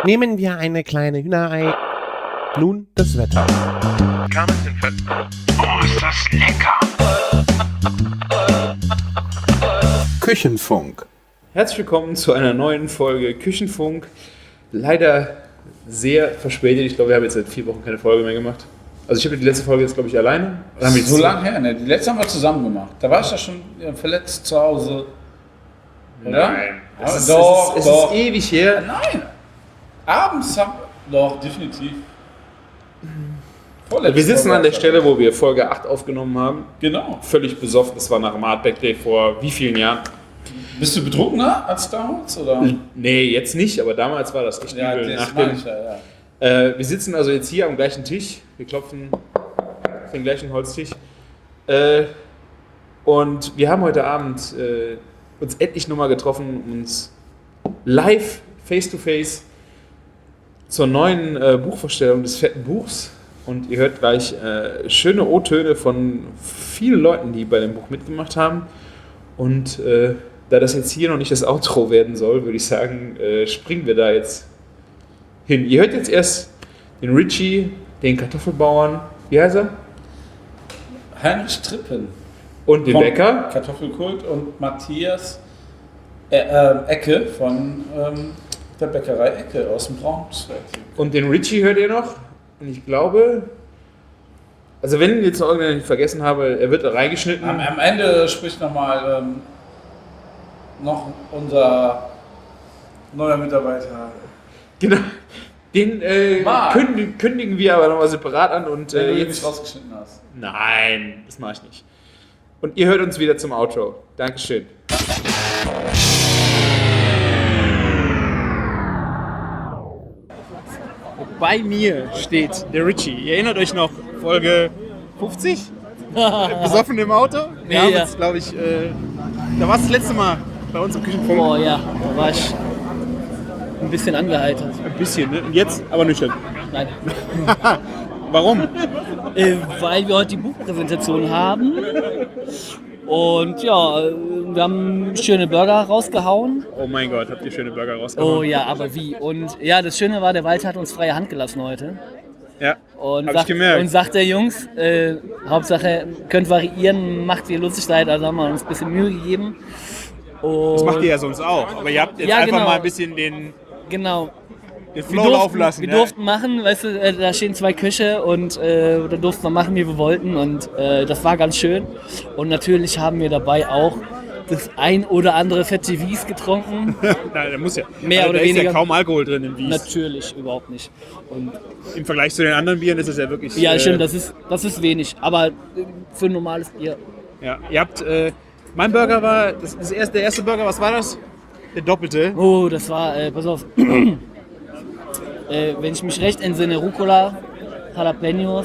Nehmen wir eine kleine Hühnerei. Nun das Wetter. Oh, ist das lecker! Küchenfunk. Herzlich willkommen zu einer neuen Folge Küchenfunk. Leider sehr verspätet. Ich glaube, wir haben jetzt seit 4 Wochen keine Folge mehr gemacht. Also ich habe die letzte Folge jetzt, glaube ich, alleine. So lange her, ne? Die letzte haben wir zusammen gemacht. Da war ich ja schon verletzt zu Hause. Oder? Nein. Ja, Es doch. ist ewig her. Nein. Abends haben doch, definitiv. Wir sitzen an der Stelle, wo wir Folge 8 aufgenommen haben. Genau. Völlig besoffen. Das war nach dem Artback Day vor wie vielen Jahren? Bist du betrunkener als damals? Oder? Nee, jetzt nicht, aber damals war das echt Ja, übel. das meine ich ja. Wir sitzen also jetzt hier am gleichen Tisch. Wir klopfen auf den gleichen Holztisch. Und wir haben heute Abend uns endlich nochmal getroffen, uns live, face-to-face, zur neuen Buchvorstellung des Fetten Buchs. Und ihr hört gleich schöne O-Töne von vielen Leuten, die bei dem Buch mitgemacht haben. Und da das jetzt hier noch nicht das Outro werden soll, würde ich sagen, springen wir da jetzt hin. Ihr hört jetzt erst den Richie, den Kartoffelbauern, wie heißt er? Heinrich Trippen. Und den Vom Bäcker. Kartoffelkult und Matthias Ecke von der Bäckerei Ecke aus dem Braunschweig. Und den Richie hört ihr noch. Und ich glaube, also wenn ich jetzt noch irgendeinen vergessen habe, er wird da reingeschnitten. Am Ende spricht nochmal noch unser neuer Mitarbeiter. Genau. Den Marc. kündigen wir aber nochmal separat an. Und Wenn du ihn jetzt nicht rausgeschnitten hast. Nein, das mache ich nicht. Und ihr hört uns wieder zum Outro. Dankeschön. Bei mir steht der Richie. Ihr erinnert euch noch, Folge 50? Besoffen im Auto? Wir haben uns, glaube ich, da war es das letzte Mal bei uns im Küchenfunk. Oh ja, da war ich ein bisschen angeheitert. Ein bisschen, ne? Und jetzt aber nüchtern. Nein. Warum? Weil wir heute die Buchpräsentation haben. Und ja, wir haben schöne Burger rausgehauen. Oh mein Gott, habt ihr schöne Burger rausgehauen? Oh ja, aber wie? Und ja, das Schöne war, der Walter hat uns freie Hand gelassen heute. Ja, Und, hab ich gemerkt. und sagte, Jungs, Hauptsache könnt variieren, macht wie ihr lustig seid. Also haben wir uns ein bisschen Mühe gegeben. Und Das macht ihr ja sonst auch. Aber ihr habt jetzt Ja, einfach genau. mal ein bisschen den Genau. Flow laufen lassen. Wir durften machen, weißt du, da stehen 2 Köche und da durften wir machen, wie wir wollten und das war ganz schön. Und natürlich haben wir dabei auch das ein oder andere fette Wies getrunken. Nein, da muss ja. Mehr also oder da ist weniger. ja kaum Alkohol drin im Wies. Natürlich, überhaupt nicht. Und Im Vergleich zu den anderen Bieren ist es ja wirklich. ja, stimmt, das ist wenig, aber für ein normales Bier. Ja, ihr habt. Mein Burger war. Der erste Burger, was war das? Der doppelte. Oh, das war, pass auf, wenn ich mich recht entsinne, Rucola, Jalapenos,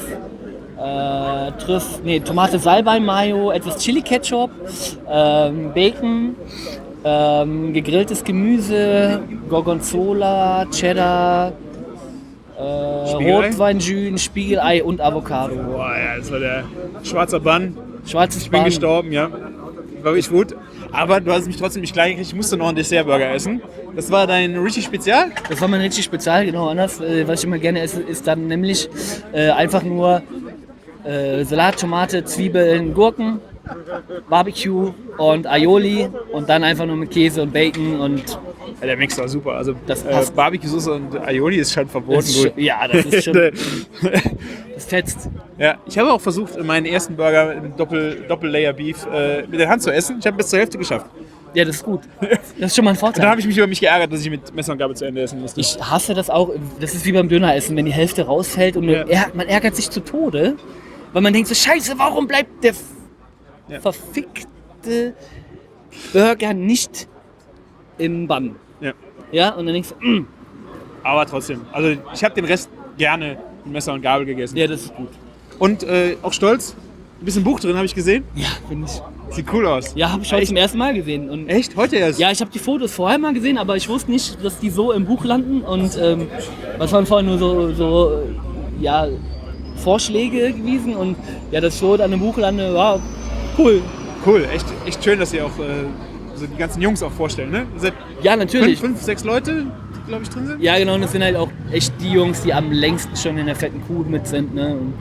Tomate, Salbei, Mayo, etwas Chili-Ketchup, Bacon, gegrilltes Gemüse, Gorgonzola, Cheddar, Spiegelei? Rotweinjus, Spiegelei und Avocado. Boah, ja, das war der schwarzer Bann. Schwarzes Ich bin Bann. gestorben, ja. War wirklich gut. Aber du hast mich trotzdem nicht gleich gekriegt. Ich musste noch einen Dessertburger essen. Das war dein richtig Spezial? Das war mein richtig Spezial, genau anders. Was ich immer gerne esse, ist dann nämlich einfach nur Salat, Tomate, Zwiebeln, Gurken, Barbecue und Aioli und dann einfach nur mit Käse und Bacon und Ja, der Mix war super. Also Das passt. Barbecue-Soße und Aioli ist schon verboten das ist gut. schon, ja, das ist schon, das fetzt. Ja, ich habe auch versucht, meinen ersten Burger mit Doppel-Layer-Beef mit der Hand zu essen. Ich habe bis zur Hälfte geschafft. Ja, das ist gut. Das ist schon mal ein Und dann Vorteil. habe ich mich über mich geärgert, dass ich mit Messer und Gabel zu Ende essen musste. Ich hasse das auch. Das ist wie beim Döneressen, wenn die Hälfte rausfällt und Ja. man ärgert sich zu Tode, weil man denkt so, scheiße, warum bleibt der Ja. verfickte Burger nicht im Bann? Ja. Ja, und dann denkst du, Aber trotzdem. Also ich habe den Rest gerne mit Messer und Gabel gegessen. ja, das ist gut. Und auch stolz. Ein bisschen Buch drin, habe ich gesehen. Ja, finde ich. Sieht cool aus. Ja, habe ich heute zum ersten Mal gesehen. Und Echt? Heute erst? ja, ich habe die Fotos vorher mal gesehen, aber ich wusste nicht, dass die so im Buch landen. Und was waren vorher nur so ja, Vorschläge gewesen. Und ja, das so dann im Buch lande, war cool. Cool. Echt schön, dass ihr auch so die ganzen Jungs auch vorstellen, ne? Ihr seid Ja, natürlich. 5, 6 Leute. glaube ich, drin sind. Ja, genau, und das sind halt auch echt die Jungs, die am längsten schon in der fetten Kuh mit sind. Ne? Und,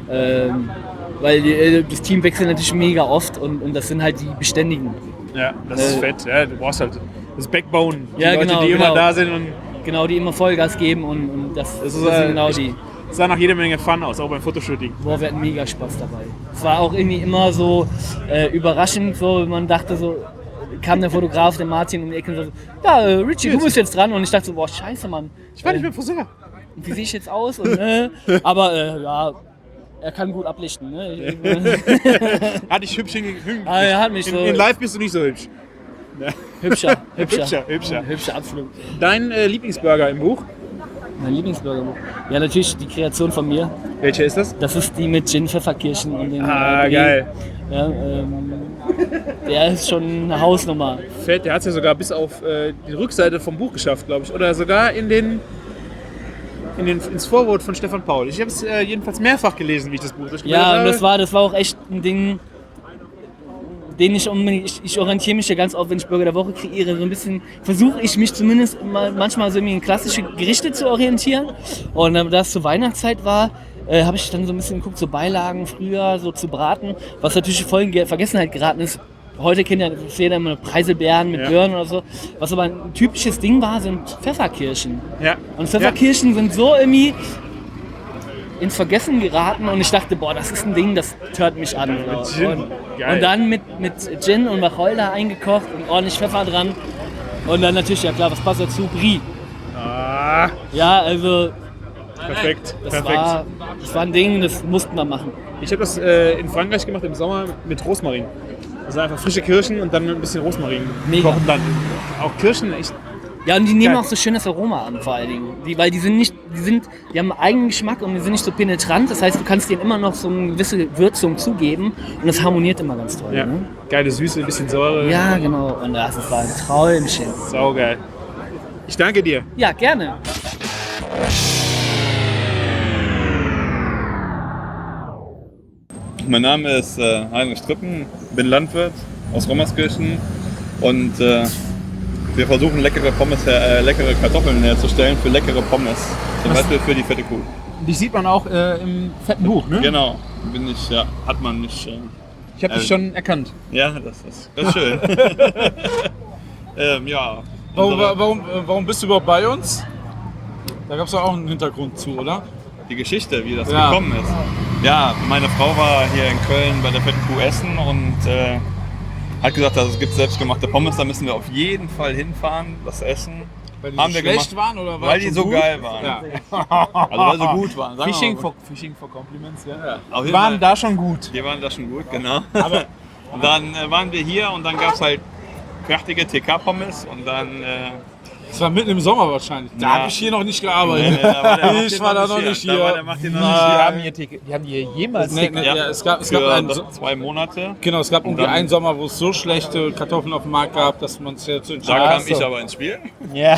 weil das Team wechselt natürlich mega oft und das sind halt die Beständigen. Ja, das ist fett. Ja, du brauchst halt das Backbone. Die Ja, Leute, genau, die genau. immer da sind. Und Genau, die immer Vollgas geben und das ist, sind genau die. es sah nach jeder Menge Fun aus, auch beim Fotoshooting. Boah, wir hatten mega Spaß dabei. Es war auch irgendwie immer so überraschend, so man dachte so, kam der Fotograf, der Martin um die Ecke und so, ja, Richie, du bist jetzt dran. Und ich dachte so, boah, scheiße, Mann. Ich war nicht mehr Friseur. Wie sehe ich jetzt aus? Und, aber ja, er kann gut ablichten. Ne? Hatte ich hübsch hingekriegt. Er hat mich so In live bist du nicht so hübsch. hübscher. Hübscher. Absolut. Dein Lieblingsburger im Buch? Mein Lieblingsburger. Ja, natürlich die Kreation von mir. Welcher ist das? Das ist die mit Gin, Pfefferkirschen und dem Ah, Brie. geil. Ja, der ist schon eine Hausnummer. Fett, der hat es ja sogar bis auf die Rückseite vom Buch geschafft, glaube ich. Oder sogar ins Vorwort von Stefan Paul. Ich habe es jedenfalls mehrfach gelesen, wie ich das Buch durchgelesen Ja, habe. und das war auch echt ein Ding, den ich unbedingt, ich orientiere mich ja ganz oft, wenn ich Burger der Woche kreiere, so ein bisschen, versuche ich mich zumindest manchmal so irgendwie in klassische Gerichte zu orientieren. Und da es zur Weihnachtszeit war, habe ich dann so ein bisschen geguckt, so Beilagen früher, so zu braten, was natürlich voll in Vergessenheit geraten ist. Heute kennt ja jeder immer Preiselbeeren mit Birnen oder so. Was aber ein typisches Ding war, sind Pfefferkirschen. Ja. Und Pfefferkirschen sind so irgendwie ins Vergessen geraten und ich dachte, boah, das ist ein Ding, das hört mich an. So. Gin. Geil. Und dann mit Gin und Wacholder eingekocht und ordentlich Pfeffer dran. Und dann natürlich, ja klar, was passt dazu? Brie. Ah, Ja, also perfekt. das war ein Ding, das mussten wir machen. Ich habe das in Frankreich gemacht im Sommer mit Rosmarin. Also einfach frische Kirschen und dann ein bisschen Rosmarin Mega. kochen dann. Auch Kirschen, echt. Ja, und die nehmen Geil. auch so schönes Aroma an, vor allen Dingen. Weil die haben einen eigenen Geschmack und die sind nicht so penetrant. Das heißt, du kannst denen immer noch so eine gewisse Würzung zugeben und das harmoniert immer ganz toll. Ja. Ne? Geile Süße, ein bisschen Säure. Ja, genau. Und das war ein Träumchen. Saugeil. Ich danke dir. Ja, gerne. Mein Name ist Heinrich Strippen, bin Landwirt aus Rommerskirchen und wir versuchen leckere Kartoffeln herzustellen für leckere Pommes. Zum Beispiel für die fette Kuh. Dich sieht man auch im fetten Buch, ne? Genau, hat man nicht. Ich habe dich schon erkannt. Ja, das ist schön. Ja. Warum bist du überhaupt bei uns? Da gab es auch einen Hintergrund zu, oder? Die Geschichte, wie das Ja. gekommen ist. Ja, meine Frau war hier in Köln bei der fetten Kuh essen und hat gesagt, es gibt selbstgemachte Pommes, da müssen wir auf jeden Fall hinfahren, das essen. Weil die Haben so wir schlecht gemacht. waren oder Weil die so geil waren. Ja. Also weil sie gut waren. sagen wir Fishing mal. for Compliments, ja. Auf Die jeden waren Fall. da schon gut. Die waren da schon gut, genau. Und dann waren wir hier und dann gab es halt fertige TK-Pommes und dann... Das war mitten im Sommer wahrscheinlich. Da Ja. habe ich hier noch nicht gearbeitet. ich war da noch nicht hier. Da war der Martin noch nicht Die haben hier jemals Nee, nee, Ja. ja, es gab Für einen, 2 Monate. genau, es gab irgendwie dann- einen Sommer, wo es so schlechte Kartoffeln auf dem Markt gab, dass man es jetzt Da entschieden kam hat. ich aber ins Spiel. Ja.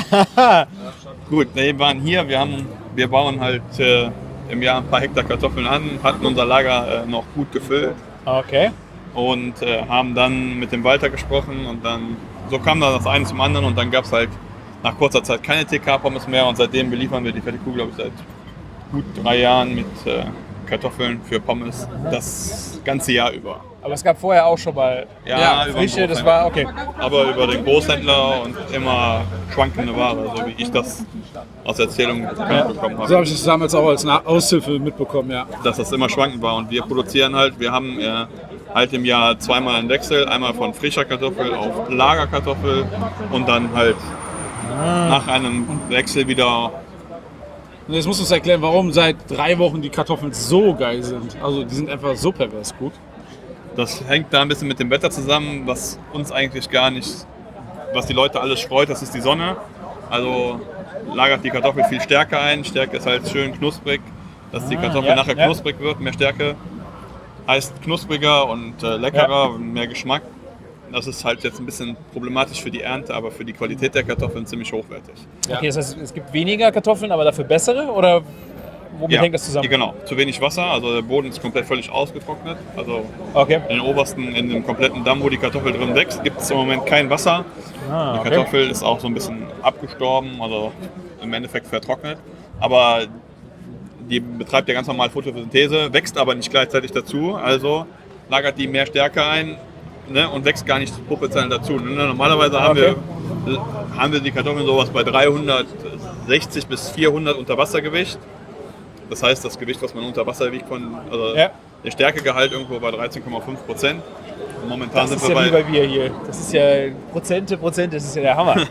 Gut, wir waren hier, wir bauen halt im Jahr ein paar Hektar Kartoffeln an, hatten unser Lager noch gut gefüllt Okay. und haben dann mit dem Walter gesprochen und dann so kam dann das eine zum anderen und dann gab es halt nach kurzer Zeit keine TK-Pommes mehr und seitdem beliefern wir die fette Kuh, glaube ich, seit gut 3 Jahren mit Kartoffeln für Pommes das ganze Jahr über. Aber es gab vorher auch schon mal Ja, über den frische, das Großhändler. war okay. Aber über den Großhändler und immer schwankende Ware, so wie ich das aus Erzählungen bekannt bekommen So habe. habe ich das damals auch als Aushilfe mitbekommen, ja. Dass das immer schwankend war und wir produzieren halt, wir haben halt im Jahr zweimal einen Wechsel, einmal von frischer Kartoffel auf Lagerkartoffel und dann halt nach einem Wechsel wieder. Und jetzt musst du uns erklären, warum seit 3 Wochen die Kartoffeln so geil sind. Also die sind einfach so pervers gut. Das hängt da ein bisschen mit dem Wetter zusammen, was uns eigentlich gar nicht, was die Leute alles freut, das ist die Sonne. Also lagert die Kartoffel viel stärker ein, Stärke ist halt schön knusprig, dass die Kartoffel ja, nachher ja. knusprig wird, mehr Stärke heißt knuspriger und leckerer, mehr Geschmack. Das ist halt jetzt ein bisschen problematisch für die Ernte, aber für die Qualität der Kartoffeln ziemlich hochwertig. Okay, das heißt, es gibt weniger Kartoffeln, aber dafür bessere? Oder Womit hängt das zusammen? Genau, zu wenig Wasser, also der Boden ist komplett völlig ausgetrocknet. Also Okay. in dem kompletten Damm, wo die Kartoffel drin wächst, gibt es im Moment kein Wasser. Ah, Die okay. Kartoffel ist auch so ein bisschen abgestorben, also im Endeffekt vertrocknet. Aber die betreibt ja ganz normal Photosynthese, wächst aber nicht gleichzeitig dazu, also lagert die mehr Stärke ein, ne, und wächst gar nicht proportional dazu. Ne? Normalerweise haben wir die Kartoffeln sowas bei 360 bis 400 Unterwassergewicht. Das heißt, das Gewicht, was man unter Wasser wiegt, der Stärkegehalt irgendwo bei 13,5%. Momentan Das ist sind wir ja wie bei mir hier. Das ist ja Prozente, das ist ja der Hammer.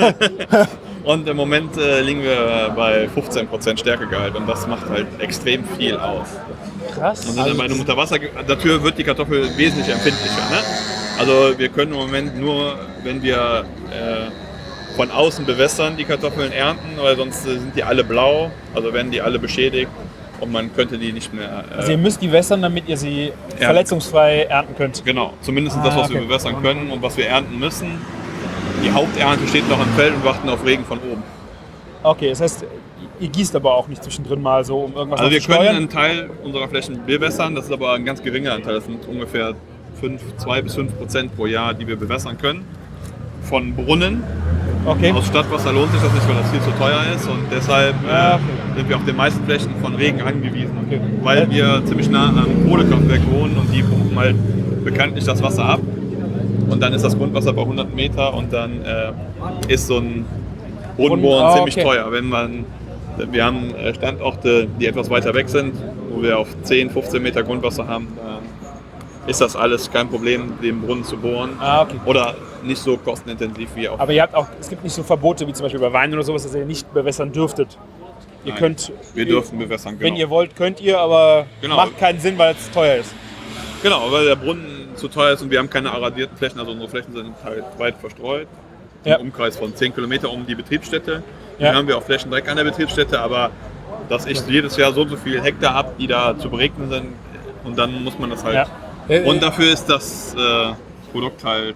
Und im Moment liegen wir bei 15% Stärkegehalt und das macht halt extrem viel aus. Krass. Und bei einem Unterwasser, dafür wird die Kartoffel wesentlich empfindlicher. Ne? Also wir können im Moment nur, wenn wir von außen bewässern, die Kartoffeln ernten, weil sonst sind die alle blau, also werden die alle beschädigt und man könnte die nicht mehr... Also ihr müsst die wässern, damit ihr sie verletzungsfrei ernten könnt. Genau, zumindest das, was wir bewässern können und was wir ernten müssen. Die Haupternte steht noch im Feld und warten auf Regen von oben. Okay, das heißt, ihr gießt aber auch nicht zwischendrin mal so, um irgendwas Also wir zu steuern? können einen Teil unserer Flächen bewässern, das ist aber ein ganz geringer Anteil. Das sind ungefähr 2 bis 5% pro Jahr, die wir bewässern können. Von Brunnen. Okay. Aus Stadtwasser lohnt sich das nicht, weil das viel zu teuer ist und deshalb sind wir auf den meisten Flächen von Regen angewiesen. Okay. Weil wir ziemlich nah am Kohlekraftwerk wohnen und die pumpen halt bekanntlich das Wasser ab. Und dann ist das Grundwasser bei 100 Meter und dann ist so ein Bodenbohren ziemlich teuer. Wir haben Standorte, die etwas weiter weg sind, wo wir auf 10, 15 Meter Grundwasser haben. Ist das alles kein Problem, den Brunnen zu bohren. Okay. Oder nicht so kostenintensiv wie auch. Aber ihr habt auch, es gibt nicht so Verbote wie zum Beispiel bei Wein oder sowas, dass ihr nicht bewässern dürftet. Ihr Nein, könnt, wir dürfen bewässern, genau. Wenn ihr wollt, könnt ihr, aber Genau. macht keinen Sinn, weil es teuer ist. Genau, weil der Brunnen zu teuer ist und wir haben keine aradierten Flächen, also unsere Flächen sind halt weit verstreut. Im Umkreis von 10 Kilometer um die Betriebsstätte. Dann haben wir auch Flächen direkt an der Betriebsstätte, aber das ist jedes Jahr so viel Hektar ab, die da zu beregnen sind und dann muss man das halt... Und dafür ist das Produkt halt...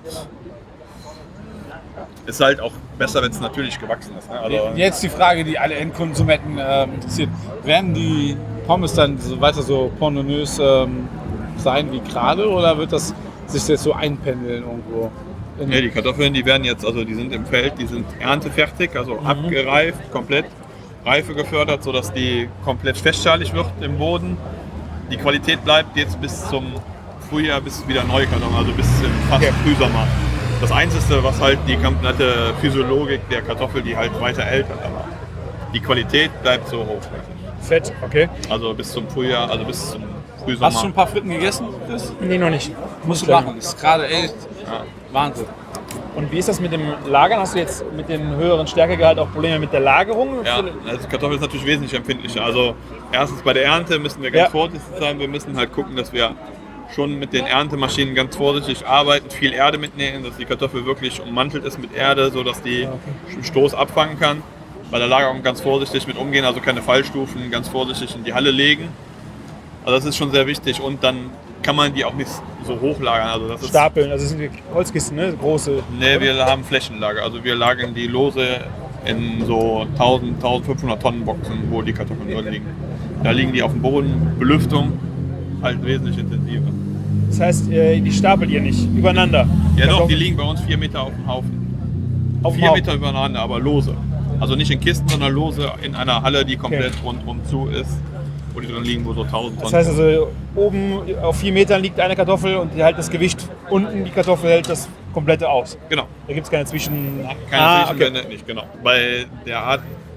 Ist halt auch besser, wenn es natürlich gewachsen ist. Ne? Also, Jetzt die Frage, die alle Endkonsumenten interessiert. Werden die Pommes dann so weiter so pornonös sein wie gerade oder wird das sich jetzt so einpendeln irgendwo? die Kartoffeln, die werden jetzt, also die sind im Feld, die sind erntefertig, also abgereift, komplett Reife gefördert, sodass die komplett festschalig wird im Boden. Die Qualität bleibt jetzt bis zum Frühjahr, bis wieder neue Kartoffeln, also bis im fast Frühsommer. Das Einzige, was halt die komplette Physiologik der Kartoffel, die halt weiter älter, aber die Qualität bleibt so hoch. Fett, okay. Also bis zum Frühjahr, also bis zum Frühsommer. Hast du schon ein paar Fritten gegessen, Chris? Nee, noch nicht. Musst du machen. Das ist gerade echt Wahnsinn. Und wie ist das mit dem Lagern? Hast du jetzt mit dem höheren Stärkegehalt auch Probleme mit der Lagerung? Ja, also Kartoffel ist natürlich wesentlich empfindlicher. Also erstens bei der Ernte müssen wir ganz vorsichtig sein. Wir müssen halt gucken, dass wir schon mit den Erntemaschinen ganz vorsichtig arbeiten, viel Erde mitnehmen, dass die Kartoffel wirklich ummantelt ist mit Erde, sodass die einen Stoß abfangen kann. Bei der Lagerung ganz vorsichtig mit umgehen, also keine Fallstufen, ganz vorsichtig in die Halle legen. Also das ist schon sehr wichtig und dann kann man die auch nicht so hoch lagern. Also das ist Stapeln, also sind die Holzkisten, ne? Große. Ne, wir haben Flächenlager. Also wir lagern die lose in so 1000, 1500 Tonnen Boxen, wo die Kartoffeln drin liegen. Da liegen die auf dem Boden, Belüftung halt wesentlich intensiver. Das heißt, die stapelt ihr nicht übereinander? Ja doch, die liegen bei uns 4 Meter auf dem Haufen. Auf dem 4 Haufen. Meter übereinander, aber lose. Also nicht in Kisten, sondern lose in einer Halle, die komplett rundum zu ist, wo die drin liegen, wo so 1000 Tonnen. Das heißt also, oben auf 4 Metern liegt eine Kartoffel und die hält das Gewicht, unten die Kartoffel hält das komplette aus. Genau. Da gibt es keine Zwischen... Keine Zwischenwände, nicht genau. Bei der Art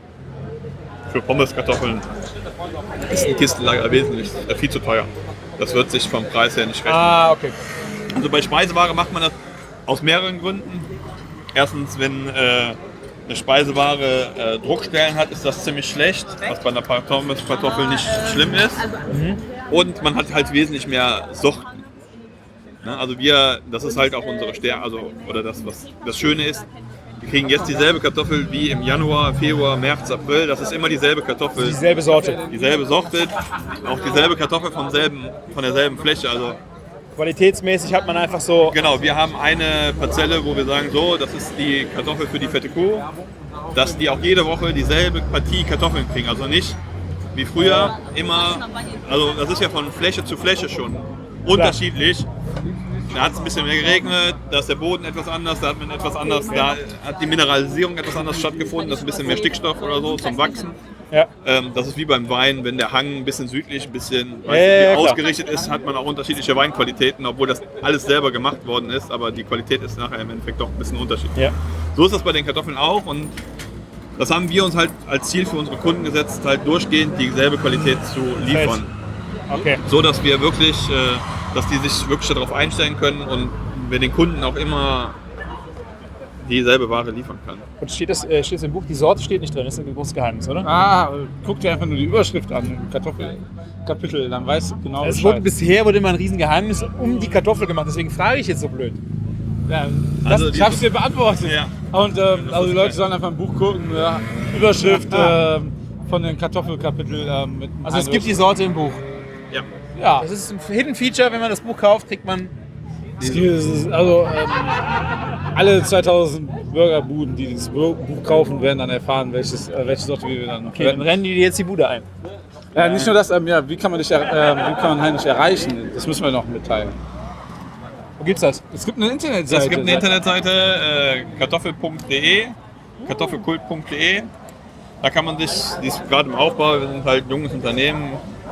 für Pommeskartoffeln ist ein Kistenlager wesentlich viel zu teuer. Das wird sich vom Preis her nicht rechnen. Okay. Also bei Speiseware macht man das aus mehreren Gründen. Erstens, wenn eine Speiseware Druckstellen hat, ist das ziemlich schlecht, was bei einer Kartoffel nicht schlimm ist. Und man hat halt wesentlich mehr Sorten. Ne? Also das ist halt auch unsere Stärke, also, oder das, was das Schöne ist, wir kriegen jetzt dieselbe Kartoffel wie im Januar, Februar, März, April. Das ist immer dieselbe Kartoffel. Dieselbe Sorte. Dieselbe Sorte, auch dieselbe Kartoffel von derselben Fläche. Also Qualitätsmäßig hat man einfach so... genau, wir haben eine Parzelle, wo wir sagen, so, das ist die Kartoffel für die fette Kuh, dass die auch jede Woche dieselbe Partie Kartoffeln kriegen. Also nicht wie früher immer, also das ist ja von Fläche zu Fläche schon unterschiedlich. Da hat es ein bisschen mehr geregnet, da ist der Boden etwas anders, da hat man etwas anders, da hat die Mineralisierung etwas anders stattgefunden, da ist ein bisschen mehr Stickstoff oder so zum Wachsen. Ja. Das ist wie beim Wein, wenn der Hang ein bisschen südlich, ein bisschen klar. ausgerichtet ist, hat man auch unterschiedliche Weinqualitäten, obwohl das alles selber gemacht worden ist, aber die Qualität ist nachher im Endeffekt doch ein bisschen unterschiedlich. Ja. So ist das bei den Kartoffeln auch und das haben wir uns halt als Ziel für unsere Kunden gesetzt, halt durchgehend dieselbe Qualität zu liefern. Okay. So dass wir wirklich, dass die sich wirklich darauf einstellen können und wir den Kunden auch immer dieselbe Ware liefern können. Und steht das im Buch, die Sorte steht nicht drin, das ist ein großes Geheimnis, oder? Guck dir einfach nur die Überschrift an, im Kartoffelkapitel, dann weißt du genau Bisher wurde immer ein Riesengeheimnis um die Kartoffel gemacht, deswegen frage ich jetzt so blöd. Ja, Also ich hab's dir beantwortet. Ja. Und also die Leute sollen einfach ein Buch gucken, ja. Überschrift von den Kartoffelkapitel mit Also es gibt die Sorte im Buch. Ja. ja. Das ist ein Hidden Feature, wenn man das Buch kauft, kriegt man... Also alle 2000 Burgerbuden, die dieses Buch kaufen, werden dann erfahren, welche Sorte wir dann Okay, dann rennen die dir jetzt die Bude ein. Ja, nicht nur das, wie kann man Heinrich erreichen? Das müssen wir noch mitteilen. Wo gibt's das? Es gibt eine Internetseite. Es gibt eine Internetseite, kartoffel.de, kartoffelkult.de. Da kann man sich, die ist gerade im Aufbau, wir sind halt ein junges Unternehmen.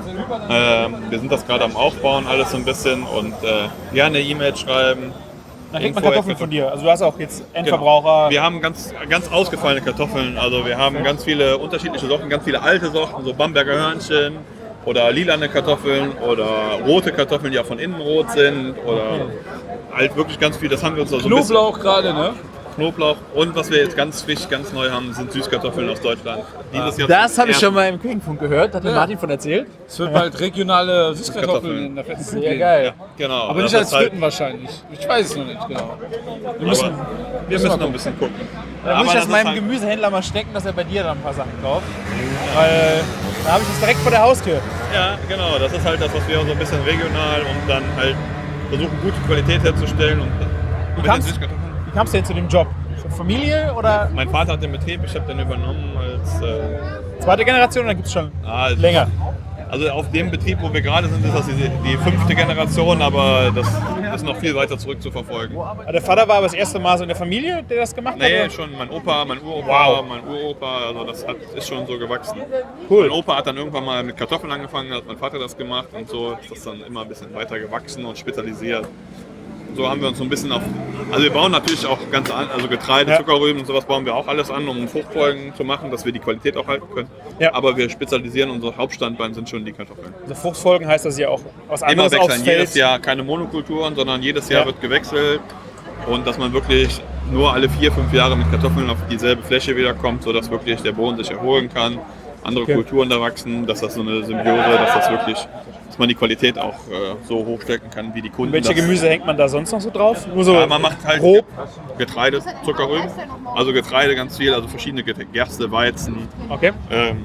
Wir sind das gerade am Aufbauen, alles so ein bisschen und gerne E-Mail schreiben. Dann kriegt man Kartoffeln von dir. Also du hast auch jetzt Endverbraucher. Genau. Wir haben ganz ausgefallene Kartoffeln, also wir haben ganz viele unterschiedliche Sorten, ganz viele alte Sorten, so Bamberger Hörnchen oder lilane Kartoffeln oder rote Kartoffeln, die ja von innen rot sind oder halt wirklich ganz viel, das haben wir uns also Knoblauch gerade, ne? Knoblauch und was wir jetzt ganz frisch, ganz neu haben, sind Süßkartoffeln aus Deutschland. Dieses Jahr Das zum habe ich ersten- schon mal im Küchenfunk gehört, hat mir Martin von erzählt. Es wird bald regionale Süßkartoffeln Süßkartoffeln. in der fetten Kuh Sehr geben. geil. Genau. Aber nicht das als ist halt- Fritten wahrscheinlich. Ich weiß es noch nicht genau. Wir müssen noch ein bisschen gucken. Da muss ich das ist meinem halt- Gemüsehändler mal stecken, dass er bei dir dann ein paar Sachen kauft. Weil da habe ich das direkt vor der Haustür. Ja, genau. Das ist halt das, was wir so ein bisschen regional und dann halt versuchen, gute Qualität herzustellen. Und mit den kamst- Süßkartoffeln. Wie kamst du denn zu dem Job? Familie oder Mein Vater hat den Betrieb, ich habe den übernommen als zweite Generation oder gibt es schon länger? Also auf dem Betrieb, wo wir gerade sind, ist das die 5. Generation, aber das ist noch viel weiter zurück zu verfolgen. Der Vater war aber das erste Mal so in der Familie, der das gemacht hat? Nee, oder? schon mein Opa, mein Uropa, Wow. mein Uropa, also das ist schon so gewachsen. Cool. Mein Opa hat dann irgendwann mal mit Kartoffeln angefangen, hat mein Vater das gemacht und so ist das dann immer ein bisschen weiter gewachsen und spezialisiert. So haben wir uns so ein bisschen auf, also wir bauen natürlich auch ganz an, also Getreide, Ja. Zuckerrüben und sowas bauen wir auch alles an, um Fruchtfolgen zu machen, dass wir die Qualität auch halten können. Ja. Aber wir spezialisieren, unser Hauptstandbein sind schon die Kartoffeln. Also Fruchtfolgen heißt, dass ihr auch was Immer anderes aufs wechseln, Feld... jedes Jahr keine Monokulturen, sondern jedes Jahr Ja. wird gewechselt und dass man wirklich nur alle 4-5 Jahre mit Kartoffeln auf dieselbe Fläche wiederkommt, sodass wirklich der Boden sich erholen kann, andere Okay. Kulturen da wachsen, dass das so eine Symbiose, dass das wirklich, dass man die Qualität auch so hochstecken kann, wie die Kunden. Welche das- Gemüse hängt man da sonst noch so drauf? Nur so Ja, man macht halt grob? Getreide, Zuckerrüben, also Getreide ganz viel, also verschiedene Gerste, Weizen, Okay.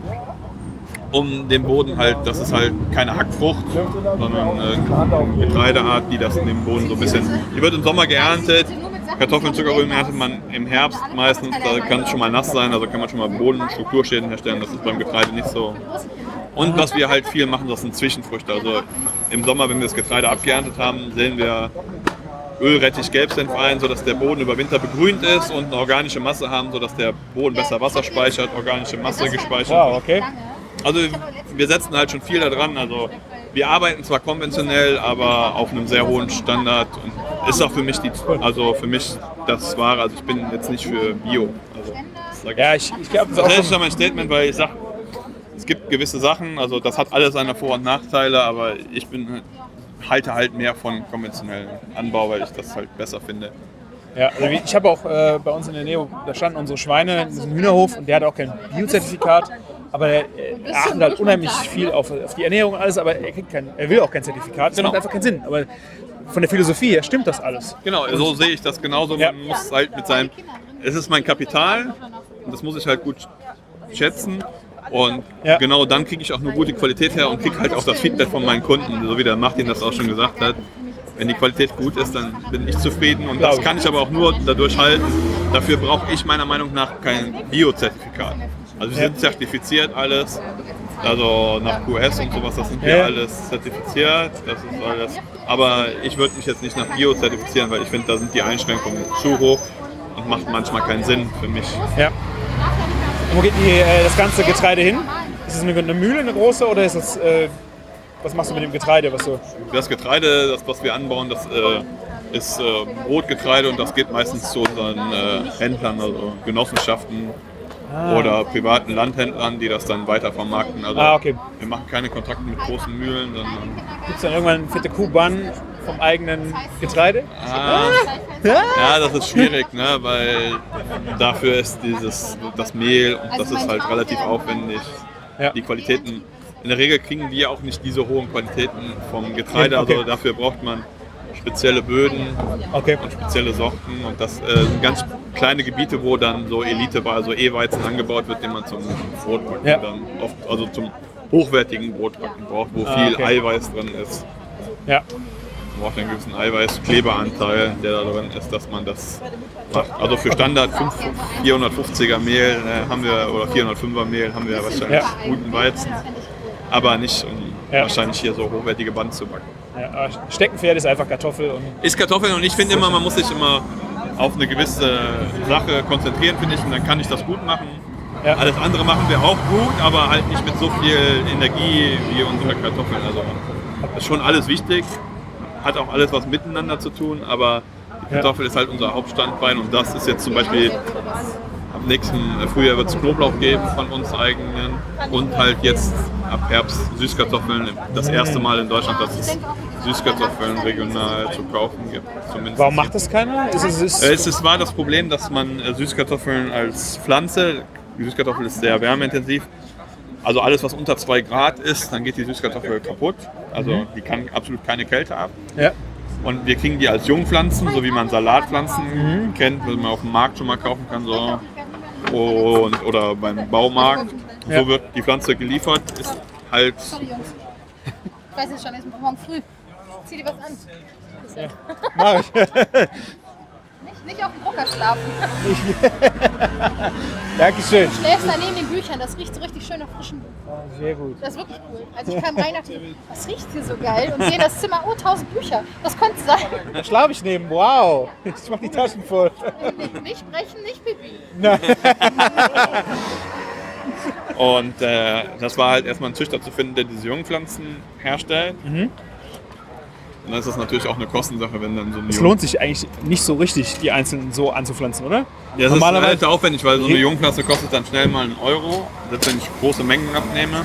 um den Boden halt, das ist halt keine Hackfrucht, sondern Getreideart, die das in dem Boden so ein bisschen, die wird im Sommer geerntet, Kartoffeln, Zuckerrüben erntet man im Herbst meistens, da kann es schon mal nass sein, also kann man schon mal Bodenstrukturschäden herstellen, das ist beim Getreide nicht so. Und was wir halt viel machen, das sind Zwischenfrüchte, also im Sommer, wenn wir das Getreide abgeerntet haben, sehen wir Ölrettich, Gelbsenf ein, sodass der Boden über Winter begrünt ist und eine organische Masse haben, sodass der Boden besser Wasser speichert, organische Masse gespeichert. Wow, okay. Also wir setzen halt schon viel da dran. Also wir arbeiten zwar konventionell, aber auf einem sehr hohen Standard und ist auch für mich das Wahre. Also ich bin jetzt nicht für Bio. Also, das sag ich. Ja, ich glaube, das ist auch Das ist schon... schon mein Statement, weil ich sage, es gibt gewisse Sachen, also das hat alles seine Vor- und Nachteile, aber ich halte halt mehr von konventionellem Anbau, weil ich das halt besser finde. Ja, also ich habe auch bei uns in der Nähe, da standen unsere Schweine in diesem Hühnerhof und der hat auch kein Biozertifikat, aber er achtet halt unheimlich viel auf die Ernährung und alles, aber er will auch kein Zertifikat, das Genau. macht einfach keinen Sinn. Aber von der Philosophie her stimmt das alles. Genau, so sehe ich das genauso. Ja. Man muss halt es ist mein Kapital und das muss ich halt gut schätzen. Und Ja. genau dann kriege ich auch eine gute Qualität her und kriege halt auch das Feedback von meinen Kunden, so wie der Martin das auch schon gesagt hat. Wenn die Qualität gut ist, dann bin ich zufrieden und das kann ich aber auch nur dadurch halten. Dafür brauche ich meiner Meinung nach kein Bio-Zertifikat. Also wir sind zertifiziert alles, also nach QS und sowas, das sind wir alles zertifiziert, das ist alles. Aber ich würde mich jetzt nicht nach Bio zertifizieren, weil ich finde, da sind die Einschränkungen zu hoch und macht manchmal keinen Sinn für mich. Ja. Wo geht das ganze Getreide hin? Ist es eine Mühle, eine große, oder ist es, was machst du mit dem Getreide? Das Getreide, das was wir anbauen, das ist Brotgetreide und das geht meistens zu unseren Händlern, also Genossenschaften oder privaten Landhändlern, die das dann weiter vermarkten. Also okay. Wir machen keine Kontakte mit großen Mühlen, sondern Gibt es dann irgendwann fette Kuhbahn vom eigenen Getreide? ja, das ist schwierig, ne, weil dafür ist das Mehl und das ist halt relativ aufwendig. Ja. Die Qualitäten, in der Regel kriegen wir auch nicht diese hohen Qualitäten vom Getreide, Okay. also dafür braucht man spezielle Böden und spezielle Sorten und das sind ganz kleine Gebiete, wo dann so Elite, also E-Weizen angebaut wird, den man zum Brotbacken dann oft, also zum hochwertigen Brotbacken braucht, wo viel Eiweiß drin ist. Ja. Man braucht einen gewissen Eiweiß-Kleberanteil, der da drin ist, dass man das macht. Also für Standard 450er Mehl haben wir, oder 405er Mehl haben wir wahrscheinlich guten Weizen, aber nicht um wahrscheinlich hier so hochwertige Band zu backen. Ja, Steckenpferd ist einfach Kartoffel. Ist Kartoffeln und ich finde immer, man muss sich immer auf eine gewisse Sache konzentrieren, finde ich, und dann kann ich das gut machen. Ja. Alles andere machen wir auch gut, aber halt nicht mit so viel Energie wie unsere Kartoffeln. Also das ist schon alles wichtig, hat auch alles was miteinander zu tun, aber die Kartoffel ist halt unser Hauptstandbein und das ist jetzt zum Beispiel am nächsten Frühjahr wird es Knoblauch geben von uns eigenen und halt jetzt ab Herbst Süßkartoffeln. Das erste Mal in Deutschland, dass es Süßkartoffeln regional zu kaufen gibt. Zumindest. Warum macht das keiner? Es war das Problem, dass man Süßkartoffeln als Pflanze, die Süßkartoffel ist sehr wärmeintensiv, also alles was unter 2 Grad ist, dann geht die Süßkartoffel kaputt. Also die kann absolut keine Kälte ab. Ja. Und wir kriegen die als Jungpflanzen, so wie man Salatpflanzen kennt, was man auf dem Markt schon mal kaufen kann. So. Oder beim Baumarkt. So wird die Pflanze geliefert. Ist halt. Sorry, Jungs. Ich weiß es schon, es ist morgen früh. Zieh dir was an. Mach ich. Nicht auf dem Drucker schlafen. Dankeschön. Du schläfst da neben den Büchern, das riecht so richtig schön nach frischem Buch. Sehr gut. Das ist wirklich cool. Also ich kam rein und dachte, was riecht hier so geil? Und sehe das Zimmer, 1000 Bücher. Das könnte sein. Dann schlafe ich neben. Wow. Ich mach die Taschen voll. Nicht sprechen, nicht Pipi. Und das war halt erstmal ein Züchter zu finden, der diese Jungpflanzen herstellt. Und dann ist das natürlich auch eine Kostensache, wenn dann so eine Es lohnt sich eigentlich nicht so richtig, die einzelnen so anzupflanzen, oder? Ja, das ist relativ aufwendig, weil so eine Jungpflanze kostet dann schnell mal €1, selbst wenn ich große Mengen abnehme.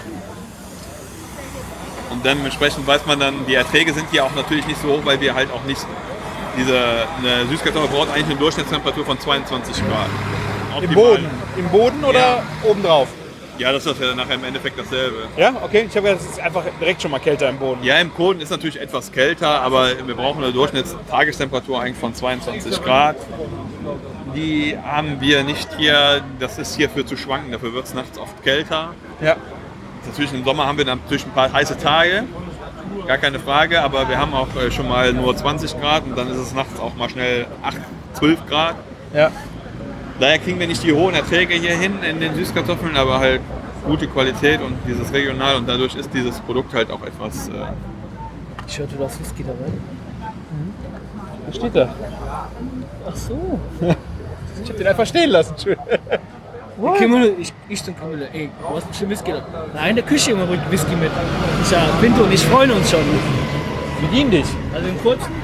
Und dementsprechend weiß man dann, die Erträge sind hier auch natürlich nicht so hoch, weil wir halt auch nicht eine Süßkartoffel braucht eigentlich eine Durchschnittstemperatur von 22 Grad. Im Boden? Im Boden oder obendrauf? Ja, das ist ja nachher im Endeffekt dasselbe. Ja, okay. Ich habe gedacht, es ist einfach direkt schon mal kälter im Boden. Ja, im Boden ist natürlich etwas kälter, aber wir brauchen eine Durchschnittstagestemperatur eigentlich von 22 Grad. Die haben wir nicht hier, das ist hierfür zu schwanken, dafür wird es nachts oft kälter. Ja. Natürlich im Sommer haben wir natürlich ein paar heiße Tage, gar keine Frage, aber wir haben auch schon mal nur 20 Grad und dann ist es nachts auch mal schnell 8, 12 Grad. Ja. Daher kriegen wir nicht die hohen Erträge hier hin in den Süßkartoffeln, aber halt gute Qualität und dieses regional und dadurch ist dieses Produkt halt auch etwas... Ich hörte, du hast Whisky dabei. Was steht da? Ach so. Ich habe den einfach stehen lassen. Schön. Kimmel, ich zum Kimmel. Ey, du hast bestimmt Whisky da. Nein, in der Küche immer bringt Whisky mit. Pinto und ich freuen uns schon. Bedien dich. Also in kurzen.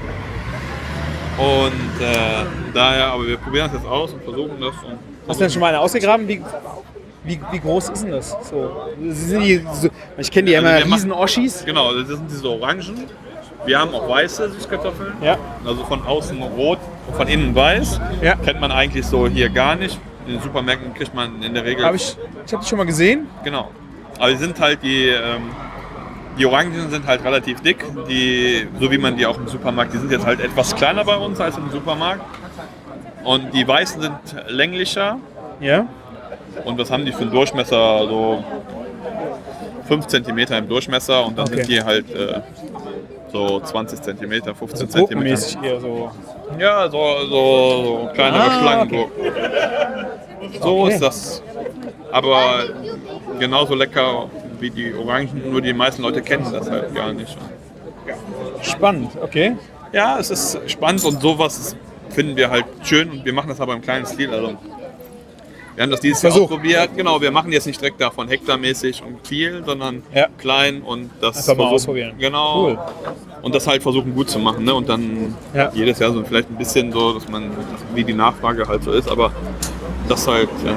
Und daher, aber wir probieren das jetzt aus und versuchen das. Hast du denn schon mal eine ausgegraben? Wie groß ist denn das? So, sind die so, ich kenne die ja immer riesen Oschis. Genau, das sind diese Orangen. Wir haben auch weiße Süßkartoffeln. Ja. Also von außen rot und von innen weiß. Ja. Kennt man eigentlich so hier gar nicht. In den Supermärkten kriegt man in der Regel... Ich habe die schon mal gesehen. Genau. Aber die sind halt die Orangen sind halt relativ dick, so wie man die auch im Supermarkt, die sind jetzt halt etwas kleiner bei uns als im Supermarkt. Und die weißen sind länglicher. Ja. Und was haben die für einen Durchmesser? So 5 cm im Durchmesser und dann sind die halt so 20 cm, 15 cm. Gurkenmäßig eher so. Ja, so kleinere Schlangen. Okay. So ist das. aber genauso lecker wie die Orangen, nur die meisten Leute kennen das halt gar nicht. Spannend, okay. Ja, es ist spannend und sowas finden wir halt schön und wir machen das aber im kleinen Stil. Also wir haben das dieses Jahr ausprobiert. Genau, wir machen jetzt nicht direkt davon hektarmäßig und viel, sondern klein und das einfach mal ausprobieren. Genau. Cool. Und das halt versuchen gut zu machen. Ne? Und dann jedes Jahr so vielleicht ein bisschen so, dass man, wie die Nachfrage halt so ist, aber das halt, ja.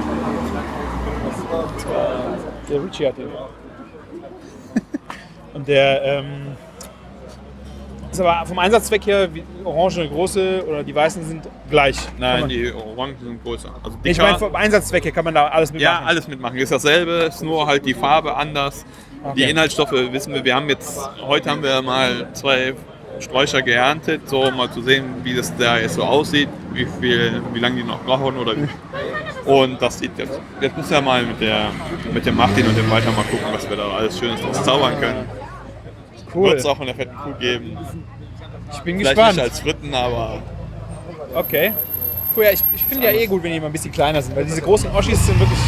Der Richie hat den. Und der ist aber vom Einsatzzweck her, wie Orange eine große oder die weißen sind gleich. Nein, die Orangen sind größer. Also ich meine, vom Einsatzzweck her kann man da alles mitmachen. Ja, alles mitmachen. Ist dasselbe, ist nur halt die Farbe anders. Okay. Die Inhaltsstoffe wissen wir, heute haben wir mal 2 Sträucher geerntet, so mal zu sehen, wie das da jetzt so aussieht, wie lange die noch brauchen oder wie. Und das sieht jetzt müssen wir mal mit dem Martin und dem Walter mal gucken, was wir da alles Schönes draus zaubern können. Cool. Wird es auch in der fetten Kuh geben. Ich bin Vielleicht gespannt. nicht als Fritten, aber... Okay. Cool, ja, ich finde ja gut, wenn die mal ein bisschen kleiner sind, weil diese großen Oschis sind wirklich...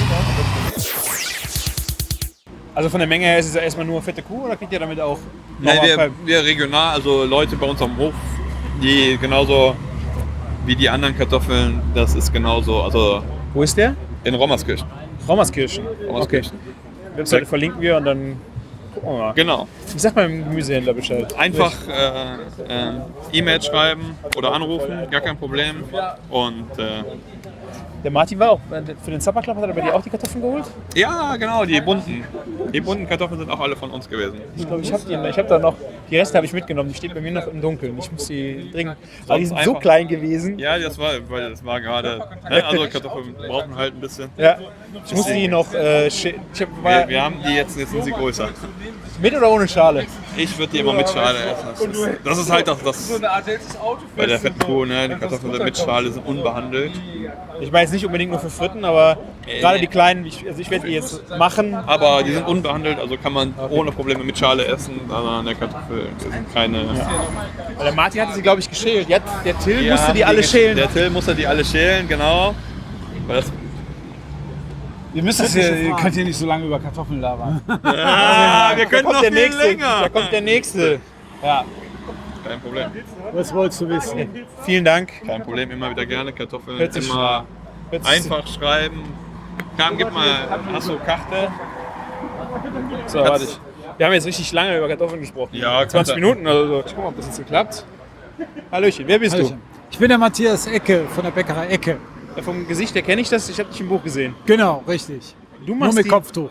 Also von der Menge her ist es ja erstmal nur fette Kuh oder kriegt ihr damit auch... wir regional, also Leute bei uns am Hof, die genauso wie die anderen Kartoffeln, das ist genauso, also... Wo ist der? In Rommerskirchen. Rommerskirchen. Okay. Webseite verlinken wir und dann gucken wir mal. Genau. Ich sag mal dem Gemüsehändler Bescheid. Einfach E-Mail schreiben oder anrufen, gar kein Problem. Und der Martin war auch für den Supper Club, hat er bei dir auch die Kartoffeln geholt? ja, genau, die bunten Kartoffeln sind auch alle von uns gewesen. Ich glaube, ich habe da noch, die Reste habe ich mitgenommen, die stehen bei mir noch im Dunkeln. Ich muss die dringend, aber die sind so einfach klein gewesen. Ja, das war gerade, ne? Also Kartoffeln brauchen halt ein bisschen. Ja, ich muss die noch, Wir haben die jetzt sind sie größer. Mit oder ohne Schale? Ich würde die immer mit Schale essen. Das ist halt das bei der fetten Kuh, ne? Die Kartoffeln sind mit Schale, sind unbehandelt. Ich meine jetzt nicht unbedingt nur für Fritten, aber gerade die kleinen, ich werde die jetzt machen. Aber die sind unbehandelt, also kann man ohne Probleme mit Schale essen, aber eine Kartoffel sind keine... Weil der Martin hatte sie, glaube ich, geschält. Der Till musste die alle schälen. Der Till musste die alle schälen, genau. Weil das Ihr könnt hier nicht so lange über Kartoffeln labern. wir können noch viel länger. Da kommt der Nächste. Ja. Kein Problem. Was wolltest du wissen? Vielen Dank. Kein Problem, immer wieder gerne. Kartoffeln Hört sich- immer einfach schreiben. Gib mal, hast du Karte? So, warte ich. Wir haben jetzt richtig lange über Kartoffeln gesprochen. Ja, 20 Minuten oder so. Ich guck mal, ob das jetzt geklappt. Hallöchen, wer bist du? Ich bin der Matthias Ecke von der Bäckerei Ecke. Ja, vom Gesicht her kenne ich das. Ich habe dich im Buch gesehen. Genau, richtig. Du Nur machst mit die- Kopftuch.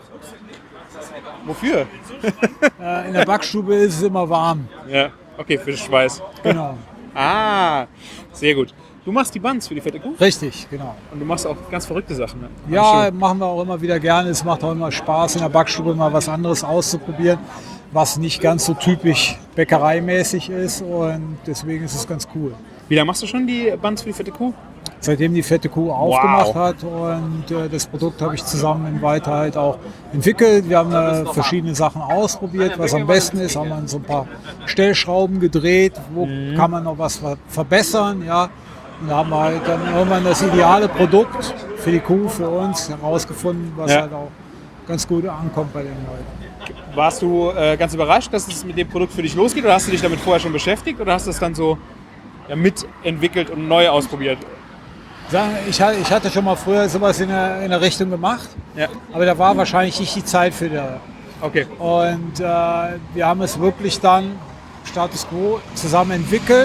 Wofür? In der Backstube ist es immer warm. Ja, okay, für den Schweiß. Genau. Ah, sehr gut. Du machst die Buns für die fette Kuh Richtig, genau. und du machst auch ganz verrückte Sachen. Ne? Ja, machen wir auch immer wieder gerne. Es macht auch immer Spaß, in der Backstube mal was anderes auszuprobieren, was nicht ganz so typisch bäckereimäßig ist. Und deswegen ist es ganz cool. Wie lange machst du schon die Buns für die fette Kuh? Seitdem die fette Kuh aufgemacht hat und das Produkt habe ich zusammen in Weiter halt auch entwickelt. Wir haben verschiedene Sachen ausprobiert, was am besten ist, haben wir so ein paar Stellschrauben gedreht, wo kann man noch was verbessern, ja. Und da haben wir halt dann irgendwann das ideale Produkt für die Kuh, für uns herausgefunden, was halt auch ganz gut ankommt bei den Leuten. Warst du ganz überrascht, dass es mit dem Produkt für dich losgeht oder hast du dich damit vorher schon beschäftigt oder hast du es dann so mitentwickelt und neu ausprobiert? Ich hatte schon mal früher sowas in der Richtung gemacht, aber da war wahrscheinlich nicht die Zeit für da. Okay. Und wir haben es wirklich dann Status Quo zusammen entwickelt.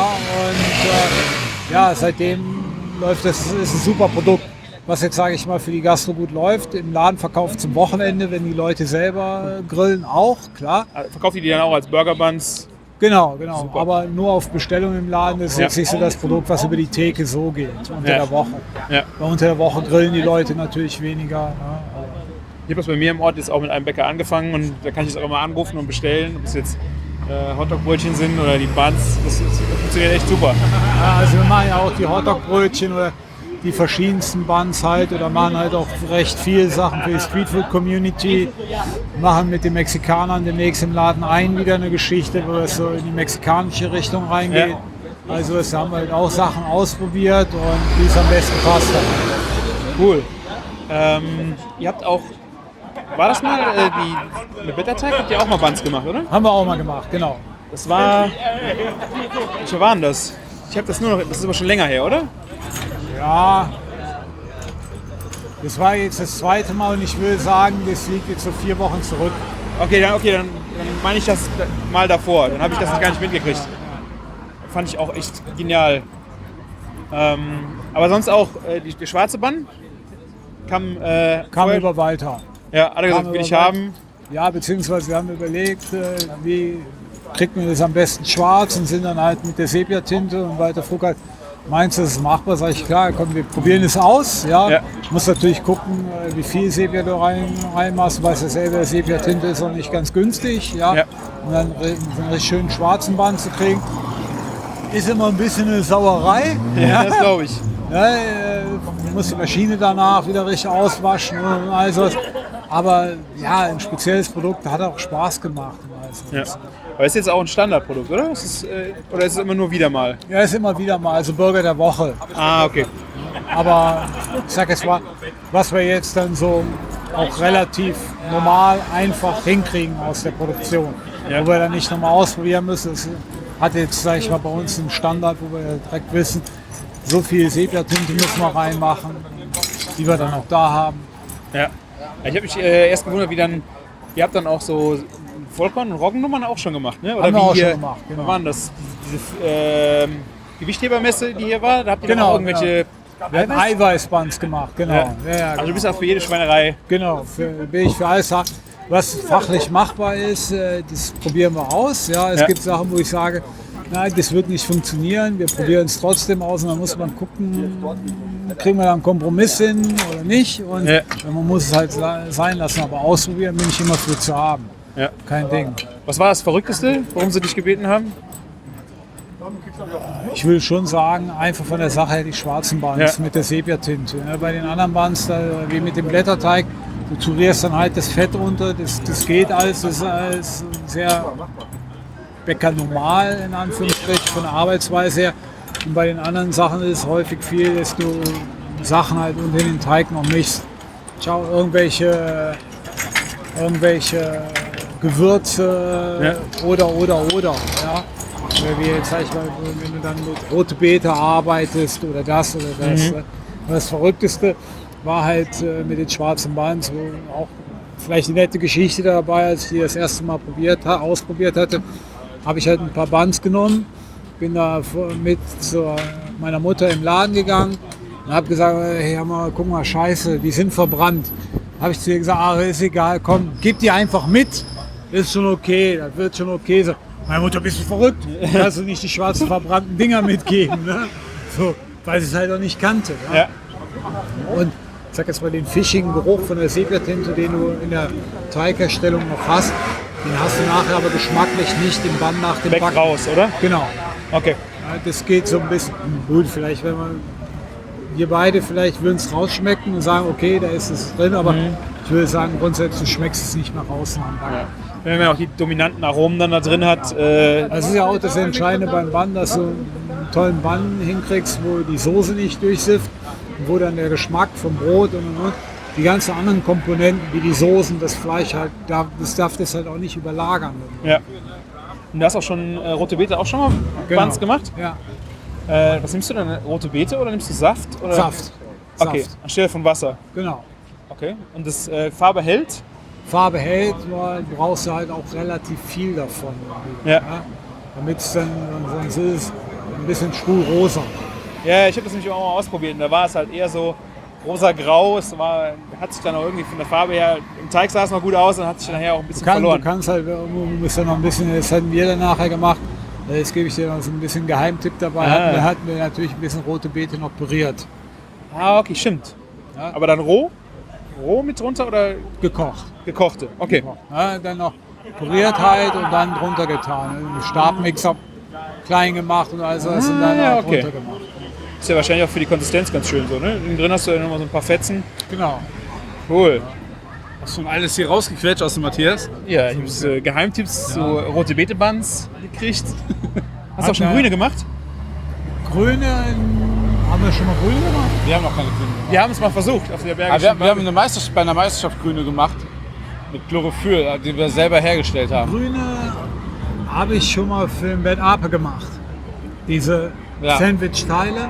Ja, und seitdem läuft das, ist ein super Produkt, was jetzt, sage ich mal, für die Gastro gut läuft. Im Laden verkauft zum Wochenende, wenn die Leute selber grillen, auch, klar. Verkauft ihr die dann auch als Burger Buns? Genau. Super. Aber nur auf Bestellung im Laden. Das ist jetzt nicht so das Produkt, was über die Theke so geht, unter der Woche. Ja. Weil unter der Woche grillen die Leute natürlich weniger. Ne? Ich habe das bei mir im Ort jetzt auch mit einem Bäcker angefangen und da kann ich jetzt auch immer anrufen und bestellen, ob es jetzt Hotdog-Brötchen sind oder die Buns. Das funktioniert echt super. Ja, also wir machen ja auch die Hotdog-Brötchen oder die verschiedensten Buns halt oder machen halt auch recht viele Sachen für die Streetfood-Community. Machen mit den Mexikanern demnächst im Laden wieder eine Geschichte, wo es so in die mexikanische Richtung reingeht. Ja. Also es haben halt auch Sachen ausprobiert und wie es am besten passt. Cool. Ihr habt auch, war das mal mit Blätterteig? Habt ihr auch mal Buns gemacht, oder? Haben wir auch mal gemacht, genau. Das war, welche waren das? Ich habe das nur noch, das ist aber schon länger her, oder? Ja, das war jetzt das zweite Mal und ich will sagen, das liegt jetzt so 4 Wochen zurück. Okay, dann meine ich das mal davor. Dann habe ich das gar nicht mitgekriegt. Fand ich auch echt genial. Aber sonst auch die schwarze Bun kam Kam über Walter. Ja, hat er gesagt, will ich haben. Ja, beziehungsweise wir haben überlegt, wie kriegt man das am besten schwarz und sind dann halt mit der Sepia-Tinte und Walter frug halt, meinst du, das ist machbar? Sag ich, klar, komm, wir probieren es aus. Ja. Ja. Ich muss natürlich gucken, wie viel Sepia du reinmachst. Du weißt ja selber, Sepia-Tinte ist auch nicht ganz günstig. Ja. Ja. Und dann einen richtig schönen schwarzen Band zu kriegen, ist immer ein bisschen eine Sauerei. Ja, das glaube ich. Ja, du musst die Maschine danach wieder richtig auswaschen und all sowas. Aber ja, ein spezielles Produkt hat auch Spaß gemacht. Ja. Aber ist jetzt auch ein Standardprodukt, oder? Oder ist es immer nur wieder mal? Ja, ist immer wieder mal, also Burger der Woche. Ah, okay. Aber ich sag jetzt mal, was wir jetzt dann so auch relativ normal einfach hinkriegen aus der Produktion. Ja. Wo wir dann nicht nochmal ausprobieren müssen. Das hat jetzt, sag ich mal, bei uns einen Standard, wo wir direkt wissen, so viel Sepia-Tinte müssen wir reinmachen, die wir dann auch da haben. Ja. Ich habe mich erst gewundert, wie dann, ihr habt dann auch so Vollkorn- und Roggennummern auch schon gemacht, ne? Oder Haben wir wie auch hier, schon gemacht, genau. Wann waren das? Diese Gewichthebermesse, die hier war, da habt ihr dann Genau, auch irgendwelche... Wir haben Eiweißbuns gemacht, genau. Ja. Ja, Also du bist auch für jede Schweinerei. Genau, bin ich für alles. Was fachlich machbar ist, das probieren wir aus. Ja, es Ja. gibt Sachen, wo ich sage, nein, das wird nicht funktionieren. Wir probieren es trotzdem aus und dann muss man gucken, kriegen wir da einen Kompromiss hin oder nicht. Und Ja. man muss es halt sein lassen, aber ausprobieren bin ich immer für zu haben. Ja. Kein Ding. Was war das Verrückteste, worum sie dich gebeten haben? Ich will schon sagen, einfach von der Sache her die schwarzen Buns Ja. mit der Sepia-Tinte. Ja, bei den anderen Buns, da, wie mit dem Blätterteig, du turierst dann halt das Fett unter, das geht alles, das ist alles sehr bäckernormal in Anführungsstrichen von der Arbeitsweise her. Und bei den anderen Sachen ist es häufig viel, dass du Sachen halt unter den Teig noch mischst. Schau, irgendwelche Gewürze oder. Ja. Oder wie jetzt, sag ich mal, wenn du dann mit rote Beete arbeitest oder das. Und das Verrückteste war halt mit den schwarzen Buns, wo auch vielleicht eine nette Geschichte dabei, als ich die das erste Mal ausprobiert hatte, habe ich halt ein paar Buns genommen, bin da mit zu meiner Mutter im Laden gegangen und habe gesagt, hey, guck mal, scheiße, die sind verbrannt. Habe ich zu ihr gesagt, ist egal, komm, gib die einfach mit, ist schon okay, das wird schon okay sein. Meine Mutter, bist du verrückt? Kannst du nicht die schwarzen verbrannten Dinger mitgeben, ne? So, weil sie es halt auch nicht kannte. Ja? Ja. Und ich sag jetzt mal, den fischigen Geruch von der Sepia-Tinte, den du in der Teigherstellung noch hast, den hast du nachher aber geschmacklich nicht im Bann nach dem Weg Backen. raus, oder? Genau. Okay. Ja, das geht so ein bisschen gut. Vielleicht, wenn wir beide vielleicht würden es rausschmecken und sagen, okay, da ist es drin, aber ich würde sagen, grundsätzlich schmeckst es nicht nach außen am Backen. Wenn man auch die dominanten Aromen dann da drin hat. Das ist ja auch das Entscheidende beim Bann, dass du einen tollen Bann hinkriegst, wo die Soße nicht durchsifft und wo dann der Geschmack vom Brot und. Die ganzen anderen Komponenten, wie die Soßen, das Fleisch halt, das darf das halt auch nicht überlagern. Ja. Und du hast auch schon rote Beete auch schon mal Buns gemacht? Ja. Was nimmst du denn? Rote Beete oder nimmst du Saft? Oder? Saft. Okay, Saft. anstelle von Wasser. Genau. Okay. Und das Farbe hält? Farbe hält, weil du brauchst du halt auch relativ viel davon. Ja. Damit es dann, sonst ist es ein bisschen sprührosa. Ja, ich habe das nämlich auch mal ausprobiert und da war es halt eher so rosa-grau. Es hat sich dann auch irgendwie von der Farbe her, im Teig sah es noch gut aus, dann hat sich nachher auch ein bisschen verloren. Du kannst halt, du musst ja noch ein bisschen, das hatten wir dann nachher gemacht, jetzt gebe ich dir noch so ein bisschen Geheimtipp dabei, hatten wir natürlich ein bisschen rote Beete noch püriert. Ah, okay, stimmt. Ja. Aber dann roh? Roh mit drunter oder Gekocht. gekochte? Okay. Ja, dann noch püriert halt und dann drunter getan. Einen Stabmixer klein gemacht und alles und dann ja, auch okay. drunter gemacht. Ist ja wahrscheinlich auch für die Konsistenz ganz schön so, ne? Innen drin hast du ja nochmal so ein paar Fetzen. Genau. Cool. Hast du schon alles hier rausgequetscht aus dem Matthias? Ja, ich habe Geheimtipps zu rote Beete Buns gekriegt. Hast du auch schon Okay. grüne gemacht? Grüne, haben wir schon mal grüne gemacht? Wir haben noch keine Gründe. Wir haben es mal versucht auf der Aber Bergischen wir haben bei einer Meisterschaft Grüne gemacht. Mit Chlorophyll, die wir selber hergestellt haben. Grüne habe ich schon mal für den Bad Ape gemacht. Diese Sandwich-Teile.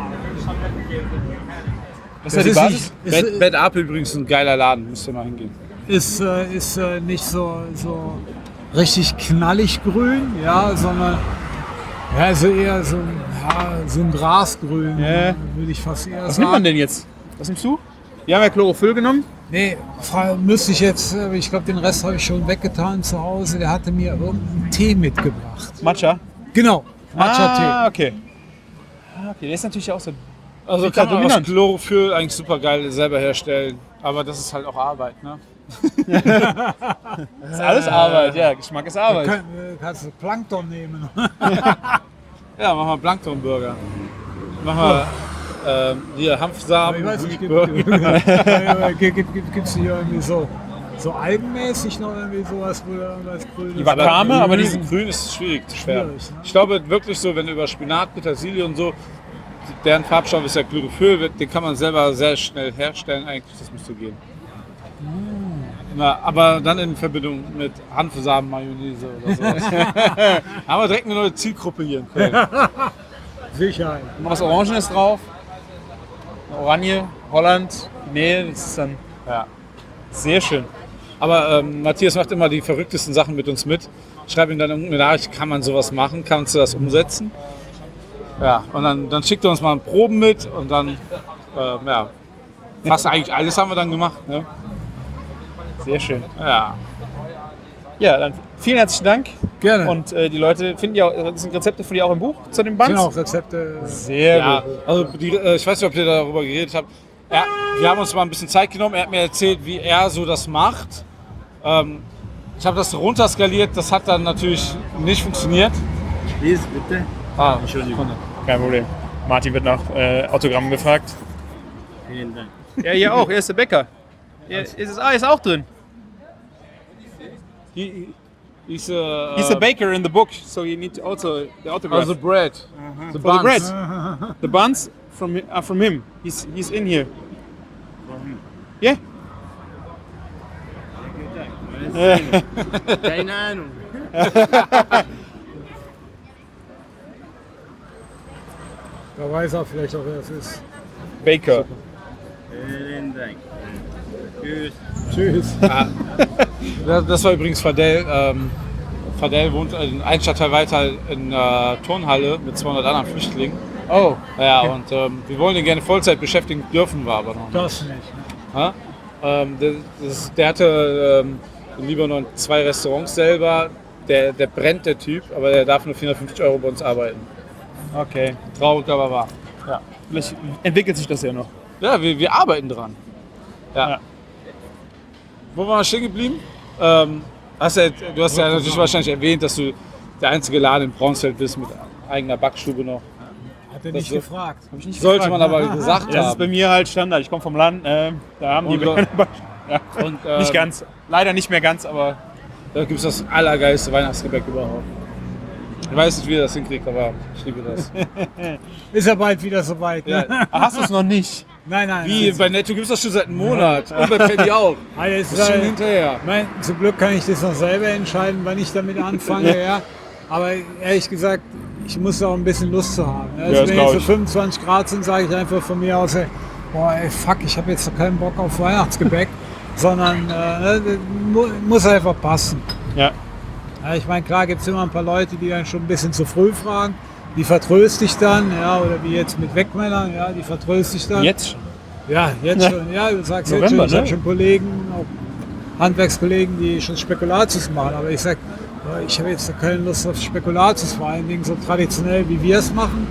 Was ist ja die Basis? Bad Ape übrigens ein geiler Laden, müsst ihr mal hingehen. Ist nicht so richtig knallig grün, ja, sondern also eher so ein Grasgrün, würde ich fast eher Was sagen. nimmt man denn jetzt? Was nimmst du? Wir haben ja Chlorophyll genommen. Nee, müsste ich jetzt, ich glaube, den Rest habe ich schon weggetan zu Hause. Der hatte mir irgendeinen Tee mitgebracht. Matcha. Genau, Matcha-Tee. Okay. Okay, der ist natürlich auch so. Also kann man aus Chlorophyll eigentlich super geil selber herstellen. Aber das ist halt auch Arbeit, ne? Das ist alles Arbeit, ja. Geschmack ist Arbeit. Kannst du Plankton nehmen. Ja, machen wir Plankton-Burger. Machen wir hier Hanfsamen. Ich weiß nicht, gibt es hier irgendwie so algenmäßig noch irgendwie sowas, wo da irgendwas grün Die ist? Wakame, aber diesen Grün ist schwierig zu färben. Schwierig, ne? Ich glaube wirklich so, wenn du über Spinat, Petersilie und so, deren Farbstoff ist ja Chlorophyll, den kann man selber sehr schnell herstellen eigentlich, das müsste gehen. Na, aber dann in Verbindung mit Hanfsamen, Mayonnaise oder so. Haben wir direkt eine neue Zielgruppe hier in Köln. Sicherheit. Noch was Orangenes drauf. Eine Oranje, Holland, Nähe, das ist dann sehr schön. Aber Matthias macht immer die verrücktesten Sachen mit uns mit. Schreib ihm dann irgendeine Nachricht, kann man sowas machen, kannst du das umsetzen? Ja, und dann schickt er uns mal Proben mit und dann, fast eigentlich alles haben wir dann gemacht. Ne? Sehr schön. Ja. Ja, dann vielen herzlichen Dank. Gerne. Und die Leute finden ja auch, sind Rezepte von dir auch im Buch zu dem Band? Genau, Rezepte. Sehr Ja, gut. also ich weiß nicht, ob ihr darüber geredet habt. Wir haben uns mal ein bisschen Zeit genommen. Er hat mir erzählt, wie er so das macht. Ich habe das runterskaliert. Das hat dann natürlich nicht funktioniert. Lies, bitte. Entschuldigung. Kein Problem. Martin wird nach Autogrammen gefragt. Vielen Dank. Ja, hier auch. Er ist der Bäcker. Ist auch drin. He's He's a baker in the book, so you need also the autograph. Also bread. The For the bread. buns. The buns from him. He's in here. Yeah. Keine Ahnung. Da weiß er vielleicht auch, wer es ist. Baker. Vielen Dank. Tschüss. Tschüss. Das war übrigens Fadel. Fadel wohnt in ein Stadtteil weiter in Turnhalle mit 200 anderen Flüchtlingen. Oh. Ja, und wir wollen ihn gerne Vollzeit beschäftigen, dürfen wir aber noch nicht. Das nicht. Ja? Der hatte in Libanon 2 Restaurants selber. Der brennt, der Typ, aber der darf nur 450 € bei uns arbeiten. Okay. Traurig, aber wahr. Ja. Vielleicht entwickelt sich das ja noch. Ja, wir arbeiten dran. Ja. Wo waren wir stehen geblieben? Du hast ja natürlich wahrscheinlich erwähnt, dass du der einzige Laden in Braunsfeld bist mit eigener Backstube noch. Hat er nicht gefragt. Hab ich nicht Sollte gefragt. man aber gesagt Das ist haben. bei mir halt Standard. Ich komme vom Land, da haben die Und, Bäcker. Ja. Und, Nicht ganz. Leider nicht mehr ganz, aber Da gibt es das allergeilste Weihnachtsgebäck überhaupt. Ich weiß nicht, wie ihr das hinkriegt, aber ich liebe das. Ist ja bald wieder soweit. Ne? Ja. hast du es noch nicht? Nein. Wie? Bei Netto gibt es das schon seit einem Monat. Und bei Penny auch. Alles Das ist schon hinterher. Zum Glück kann ich das noch selber entscheiden, wann ich damit anfange. Ja. Aber ehrlich gesagt, ich muss auch ein bisschen Lust zu haben. Also Ja, das wenn glaub jetzt so ich. 25 Grad sind, sage ich einfach von mir aus, ey, boah, ey, fuck, ich habe jetzt doch keinen Bock auf Weihnachtsgebäck, sondern das muss einfach passen. Ja. Ja, ich meine, klar gibt es immer ein paar Leute, die dann schon ein bisschen zu früh fragen. Die vertröste ich dann, ja, oder wie jetzt mit Wegmännern, ja, die vertröste ich dann. Jetzt schon. Ja, jetzt schon. Ja, du sagst November, jetzt schon. Ich ne? habe schon Kollegen, auch Handwerkskollegen, die schon Spekulatius machen. Aber ich sag, ich habe jetzt keine Lust auf Spekulatius, vor allen Dingen so traditionell, wie wir es machen.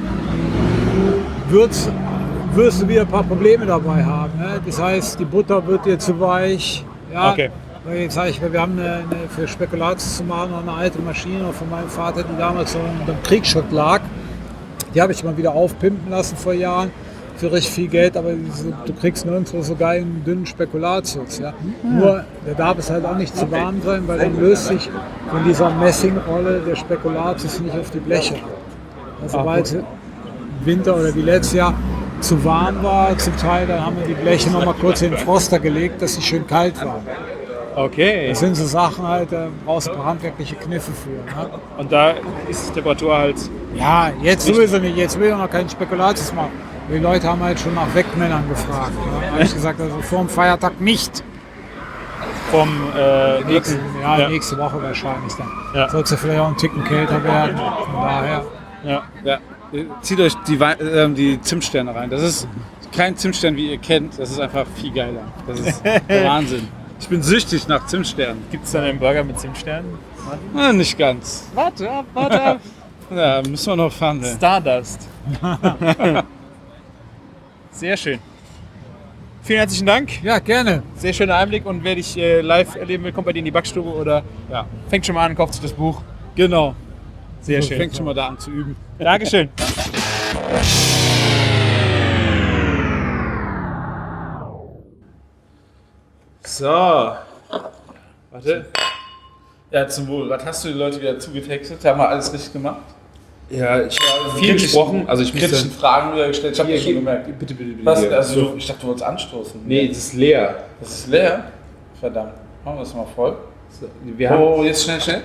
Wirst du wieder ein paar Probleme dabei haben. Ne? Das heißt, die Butter wird dir zu weich. Ja, Okay. weil jetzt sage ich, wir haben für Spekulatius zu machen noch eine alte Maschine von meinem Vater, die damals so unter dem Kriegsschutt lag. Die habe ich mal wieder aufpimpen lassen vor Jahren für richtig viel Geld, aber du kriegst nirgendwo so geilen, dünnen Spekulatius. Ja? Nur, da darf es halt auch nicht zu warm sein, weil dann löst sich von dieser Messingrolle der Spekulatius nicht auf die Bleche. Also sobald Winter oder wie letztes Jahr zu warm war. Zum Teil dann haben wir die Bleche noch mal kurz in den Froster gelegt, dass sie schön kalt waren. Okay. Das sind so Sachen halt, da brauchst du ein paar handwerkliche Kniffe für. Ne? Und da ist die Temperatur halt. Ja, jetzt sowieso nicht. Jetzt will ich noch keinen Spekulatius machen. Die Leute haben halt schon nach Wegmännern gefragt. Ne? Da habe ich gesagt, also vor dem Feiertag nicht. Vom nächsten. Ja, nächste Woche wahrscheinlich dann. Ja. Soll es ja vielleicht auch einen Ticken kälter werden. Von daher. Ja. Ja. Zieht euch die Zimtsterne rein. Das ist kein Zimtstern, wie ihr kennt. Das ist einfach viel geiler. Das ist der Wahnsinn. Ich bin süchtig nach Zimtsternen. Gibt es dann einen Burger mit Zimtsternen? Na, nicht ganz. Warte ab. Ja, müssen wir noch verhandeln. Stardust. Sehr schön. Vielen herzlichen Dank. Ja, gerne. Sehr schöner Einblick und wer dich live erleben will, kommt bei dir in die Backstube oder fängt schon mal an, kauft sich das Buch. Genau. Sehr So, schön. fängt schon mal da an zu üben. Dankeschön. So. Warte. Ja, zum Wohl. Was hast du die Leute wieder zugetextet? Haben wir alles richtig gemacht? Ja, ich habe viel gesprochen. Also ich kritischen Fragen wieder gestellt. Ich habe ja schon gemerkt. Bitte. Was? Also, ich dachte, du wolltest anstoßen. Nee, das ist leer. Das ist leer? Verdammt. Machen wir das mal voll. So, jetzt schnell.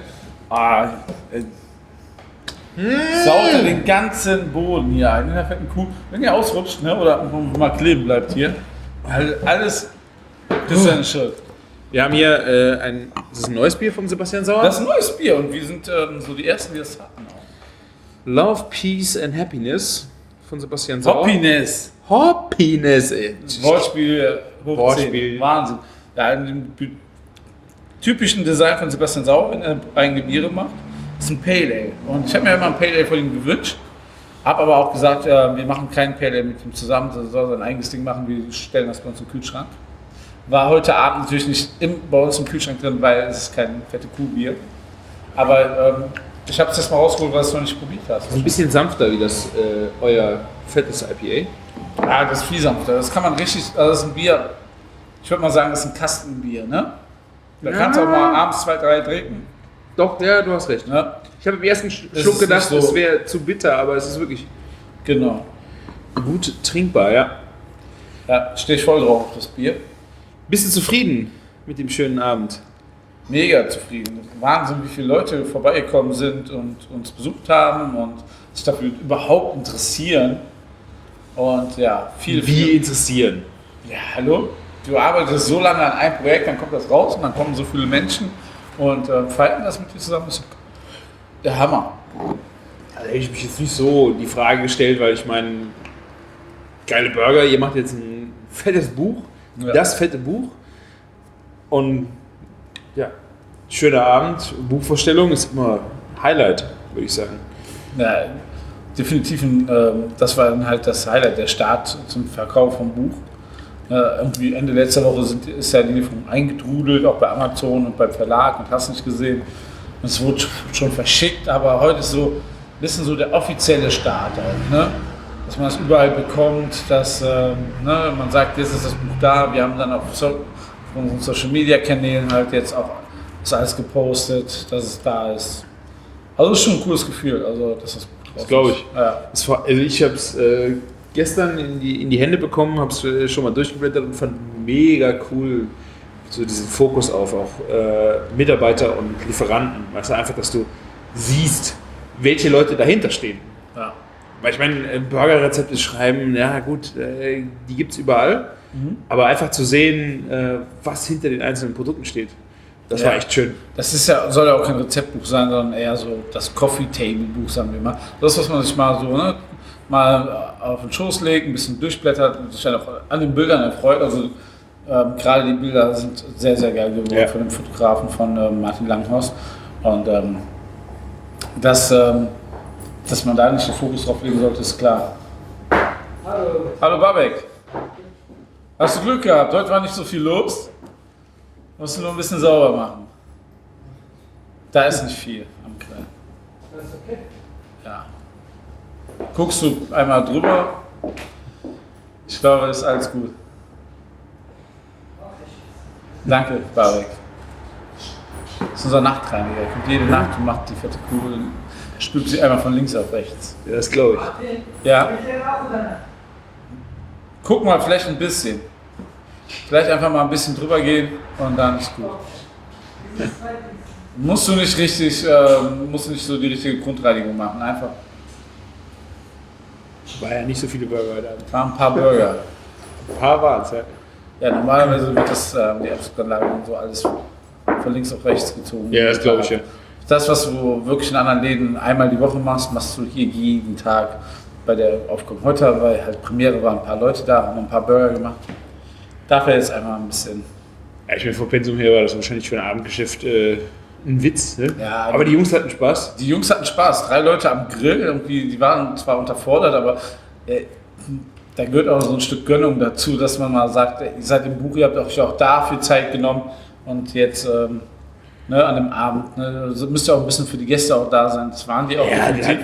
Saugt den ganzen Boden hier ein. In der fetten Kuh. Wenn ihr ausrutscht, ne, oder mal kleben bleibt hier. Alles. Das ist eine Schuld. Wir haben hier das ist ein neues Bier vom Sebastian Sauer. Das ist ein neues Bier und wir sind so die Ersten, die das hatten auch. Love, Peace and Happiness von Sebastian Sauer. Hoppiness, ey. Wortspiel. Wahnsinn. Ja, in dem typischen Design von Sebastian Sauer, wenn er eigene Biere macht, ist ein Pale Ale. Und ich habe mir immer ein Pale Ale von ihm gewünscht. Habe aber auch gesagt, wir machen keinen Pale Ale mit ihm zusammen, er soll sein eigenes Ding machen, wir stellen das bei uns im Kühlschrank. War heute Abend natürlich nicht bei uns im Kühlschrank drin, weil es ist kein fette Kuhbier. Aber ich habe es jetzt mal rausgeholt, weil du es noch nicht probiert hast. Das ist ein bisschen sanfter wie das euer fettes IPA. Ja, das ist viel sanfter. Das kann man richtig, also das ist ein Bier, ich würde mal sagen, das ist ein Kastenbier, ne? Da kannst du auch mal abends 2, 3 trinken. Doch, ja, du hast recht. Ja. Ich habe im ersten Schluck gedacht, so, es wäre zu bitter, aber es ist wirklich gut trinkbar, ja. Ja, stehe ich voll drauf auf das Bier. Bist du zufrieden mit dem schönen Abend? Mega zufrieden. Wahnsinn, wie viele Leute vorbeigekommen sind und uns besucht haben und sich dafür überhaupt interessieren. Und ja, viel interessieren? Ja, hallo? Du arbeitest so lange an einem Projekt, dann kommt das raus und dann kommen so viele Menschen und falten das mit dir zusammen. Das ist der Hammer. Also hätte ich mich jetzt nicht so die Frage gestellt, weil ich meine, geile Burger, ihr macht jetzt ein fettes Buch. Ja. Das fette Buch und ja, schöner Abend, Buchvorstellung ist immer Highlight, würde ich sagen. Ja, definitiv, das war dann halt das Highlight, der Start zum Verkauf vom Buch. Irgendwie Ende letzter Woche ist ja die Lieferung eingedrudelt, auch bei Amazon und beim Verlag und hast nicht gesehen. Und es wurde schon verschickt, aber heute ist so ein bisschen so der offizielle Start halt, ne? Dass man es überall bekommt, dass man sagt, jetzt ist das Buch da. Wir haben dann auf unseren Social Media Kanälen halt jetzt auch das alles gepostet, dass es da ist. Also ist schon ein cooles Gefühl, also dass das Buch drauf ist. Das glaube ich. Ja. Also ich habe es gestern in die Hände bekommen, habe es schon mal durchgeblättert und fand mega cool, so diesen Fokus auf auch Mitarbeiter und Lieferanten. Weißt du, einfach, dass du siehst, welche Leute dahinter stehen. Ja. Weil ich meine, Burgerrezepte schreiben, ja gut, die gibt es überall, aber einfach zu sehen, was hinter den einzelnen Produkten steht, das war echt schön. Das ist soll ja auch kein Rezeptbuch sein, sondern eher so das Coffee-Table-Buch, sagen wir mal. Das, was man sich mal so mal auf den Schoß legt, ein bisschen durchblättert und sich dann auch an den Bildern erfreut. Also gerade die Bilder sind sehr, sehr geil geworden von dem Fotografen von Martin Langhorst. Und dass man da nicht den Fokus drauf legen sollte, ist klar. Hallo Babek. Hast du Glück gehabt? Heute war nicht so viel los. Musst du nur ein bisschen sauber machen. Da ist nicht viel am Grill. Das ist okay. Ja. Guckst du einmal drüber? Ich glaube, ist alles gut. Danke, Babek. Das ist unser Nachtreiniger. Er kommt jede Nacht und macht die fette Kugel. Spült sie einmal von links auf rechts. Ja, das glaube ich. Ja. Guck mal, vielleicht ein bisschen. Vielleicht einfach mal ein bisschen drüber gehen und dann ist gut. Musst du nicht so die richtige Grundreinigung machen, einfach. War ja nicht so viele Burger da. Waren ein paar Burger. Ein paar waren es, ja. Ja, normalerweise wird die Abzuganlage und so alles von links auf rechts gezogen. Ja, das glaube ich, ja. Das, was du wirklich in anderen Läden einmal die Woche machst, machst du hier jeden Tag bei der Aufkommen. Heute, weil halt Premiere waren ein paar Leute da, haben ein paar Burger gemacht. Dafür jetzt einmal ein bisschen. Ja, ich meine, vom Pensum her war das wahrscheinlich für ein Abendgeschäft ein Witz, ne? Ja, aber die Jungs hatten Spaß. Die Jungs hatten Spaß. 3 Leute am Grill, irgendwie, die waren zwar unterfordert, aber da gehört auch so ein Stück Gönnung dazu, dass man mal sagt, ihr seid im Buch, ihr habt euch auch dafür Zeit genommen und jetzt an dem Abend, müsst ihr auch ein bisschen für die Gäste auch da sein. Das waren die auch. Ja, die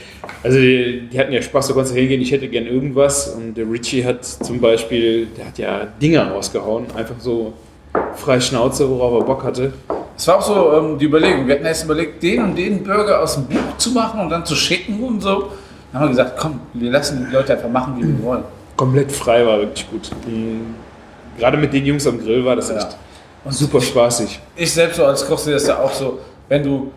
hatten ja Spaß, du konntest ja hingehen, ich hätte gern irgendwas und der Richie hat zum Beispiel, der hat ja Dinger rausgehauen, einfach so frei Schnauze, worauf er Bock hatte. Es war auch so die Überlegung, wir hatten erst überlegt, den und den Burger aus dem Buch zu machen und dann zu schicken und so. Dann haben wir gesagt, komm, wir lassen die Leute einfach machen, wie wir wollen. Komplett frei war wirklich gut. Gerade mit den Jungs am Grill war das echt super spaßig. Ich selbst so als Koch sehe das ja auch so, wenn du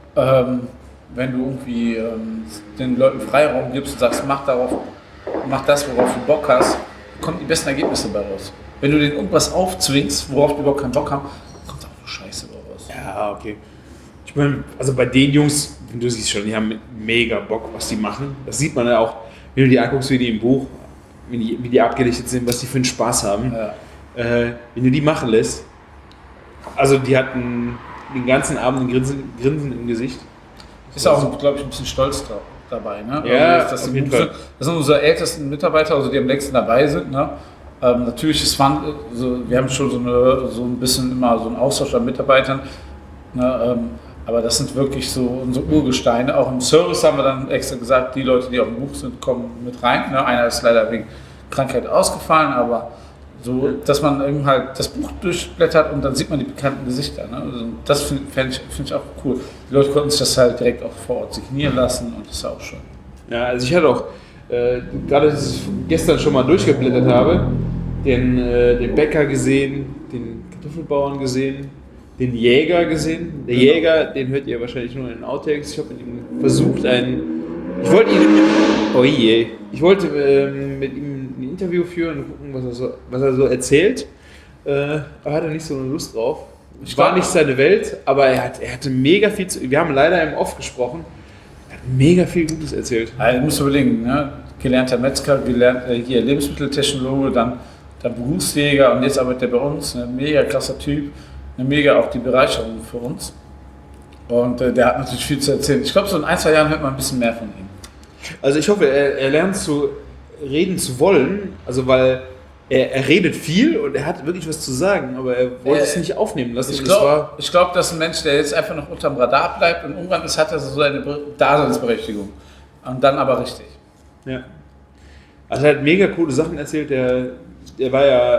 irgendwie den Leuten Freiraum gibst und sagst, mach das, worauf du Bock hast, kommen die besten Ergebnisse bei raus. Wenn du denen irgendwas aufzwingst, worauf die überhaupt keinen Bock haben, kommt auch nur Scheiße bei raus. Ja, okay. Ich meine, also bei den Jungs, du siehst schon, die haben mega Bock, was die machen. Das sieht man ja auch, wenn du die anguckst, wie die im Buch, wie die abgedichtet sind, was die für einen Spaß haben. Ja. Wenn du die machen lässt, also die hatten den ganzen Abend ein Grinsen im Gesicht. Ist auch, glaube ich, ein bisschen stolz dabei. Ne? Ja, also, auf jeden Fall. Das sind unsere ältesten Mitarbeiter, also die am längsten dabei sind. Ne? Natürlich ist wir haben schon so ein bisschen immer so einen Austausch an Mitarbeitern. Ne? Aber das sind wirklich so unsere Urgesteine. Auch im Service haben wir dann extra gesagt, die Leute, die auf dem Buch sind, kommen mit rein. Ne? Einer ist leider wegen Krankheit ausgefallen, aber so, dass man eben halt das Buch durchblättert und dann sieht man die bekannten Gesichter. Ne? Also das find ich auch cool. Die Leute konnten sich das halt direkt auch vor Ort signieren lassen und das ist auch schön. Ja, also ich hatte auch, gerade als ich gestern schon mal durchgeblättert habe, den Bäcker gesehen, den Kartoffelbauern gesehen, den Jäger gesehen. Der Jäger, den hört ihr wahrscheinlich nur in den Outtakes. Ich habe mit ihm versucht, ich wollte mit ihm ein Interview führen und gucken, was er so erzählt. Aber hat er nicht so eine Lust drauf. War nicht seine Welt, aber er hatte mega viel wir haben leider im Off gesprochen, er hat mega viel Gutes erzählt. Also, du musst überlegen, ne? Gelernter Metzger, hier Lebensmitteltechnologe, dann Berufsjäger und jetzt arbeitet er bei uns. Ein mega krasser Typ, eine mega auch die Bereicherung für uns. Und der hat natürlich viel zu erzählen. Ich glaube, so in 1-2 Jahren hört man ein bisschen mehr von ihm. Also ich hoffe, er lernt zu reden zu wollen, also weil er redet viel und er hat wirklich was zu sagen, aber er wollte es nicht aufnehmen lassen. Ich glaube, das ist ein Mensch, der jetzt einfach noch unterm Radar bleibt und irgendwann hat er so seine Daseinsberechtigung. Und dann aber richtig. Ja. Also er hat mega coole Sachen erzählt. Der war ja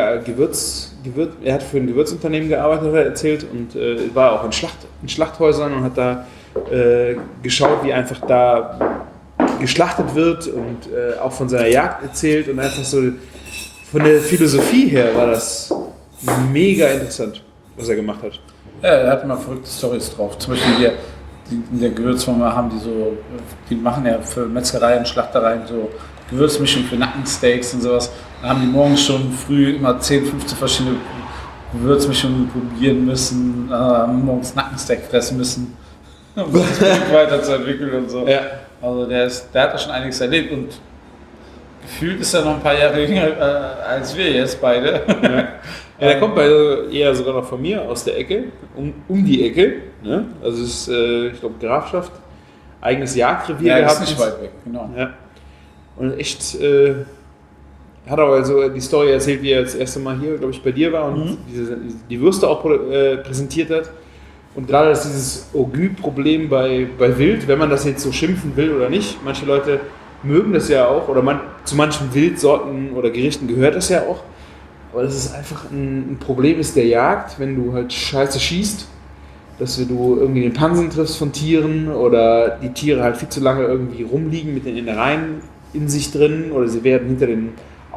er hat für ein Gewürzunternehmen gearbeitet, hat er erzählt, und war auch in Schlachthäusern und hat da geschaut, wie einfach da geschlachtet wird und auch von seiner Jagd erzählt und einfach so von der Philosophie her war das mega interessant, was er gemacht hat. Ja, er hat immer verrückte Storys drauf. Zum Beispiel hier in der Gewürzfirma haben die machen ja für Metzgereien, Schlachtereien so Gewürzmischung für Nackensteaks und sowas. Da haben die morgens schon früh immer 10, 15 verschiedene Gewürzmischungen probieren müssen, haben morgens Nackensteak fressen müssen, um das Produkt weiterzuentwickeln und so. Ja. Also der hat da schon einiges erlebt und gefühlt ist er noch ein paar Jahre jünger als wir jetzt beide. Ja. Ja, der kommt eher sogar noch von mir aus der Ecke, um die Ecke. Ne? Also es ist, ich glaube, Grafschaft, eigenes Jagdrevier gehabt. Ja, ist nicht weit weg, genau. Ja. Und echt, hat auch also die Story erzählt, wie er das erste Mal hier, glaube ich, bei dir war und die Würste auch präsentiert hat. Und gerade ist dieses Augü-Problem bei Wild, wenn man das jetzt so schimpfen will oder nicht. Manche Leute mögen das ja auch, oder zu manchen Wildsorten oder Gerichten gehört das ja auch. Aber das ist einfach ein Problem ist der Jagd, wenn du halt scheiße schießt, dass du irgendwie den Pansen triffst von Tieren oder die Tiere halt viel zu lange irgendwie rumliegen mit den Innereien in sich drin oder sie werden hinter den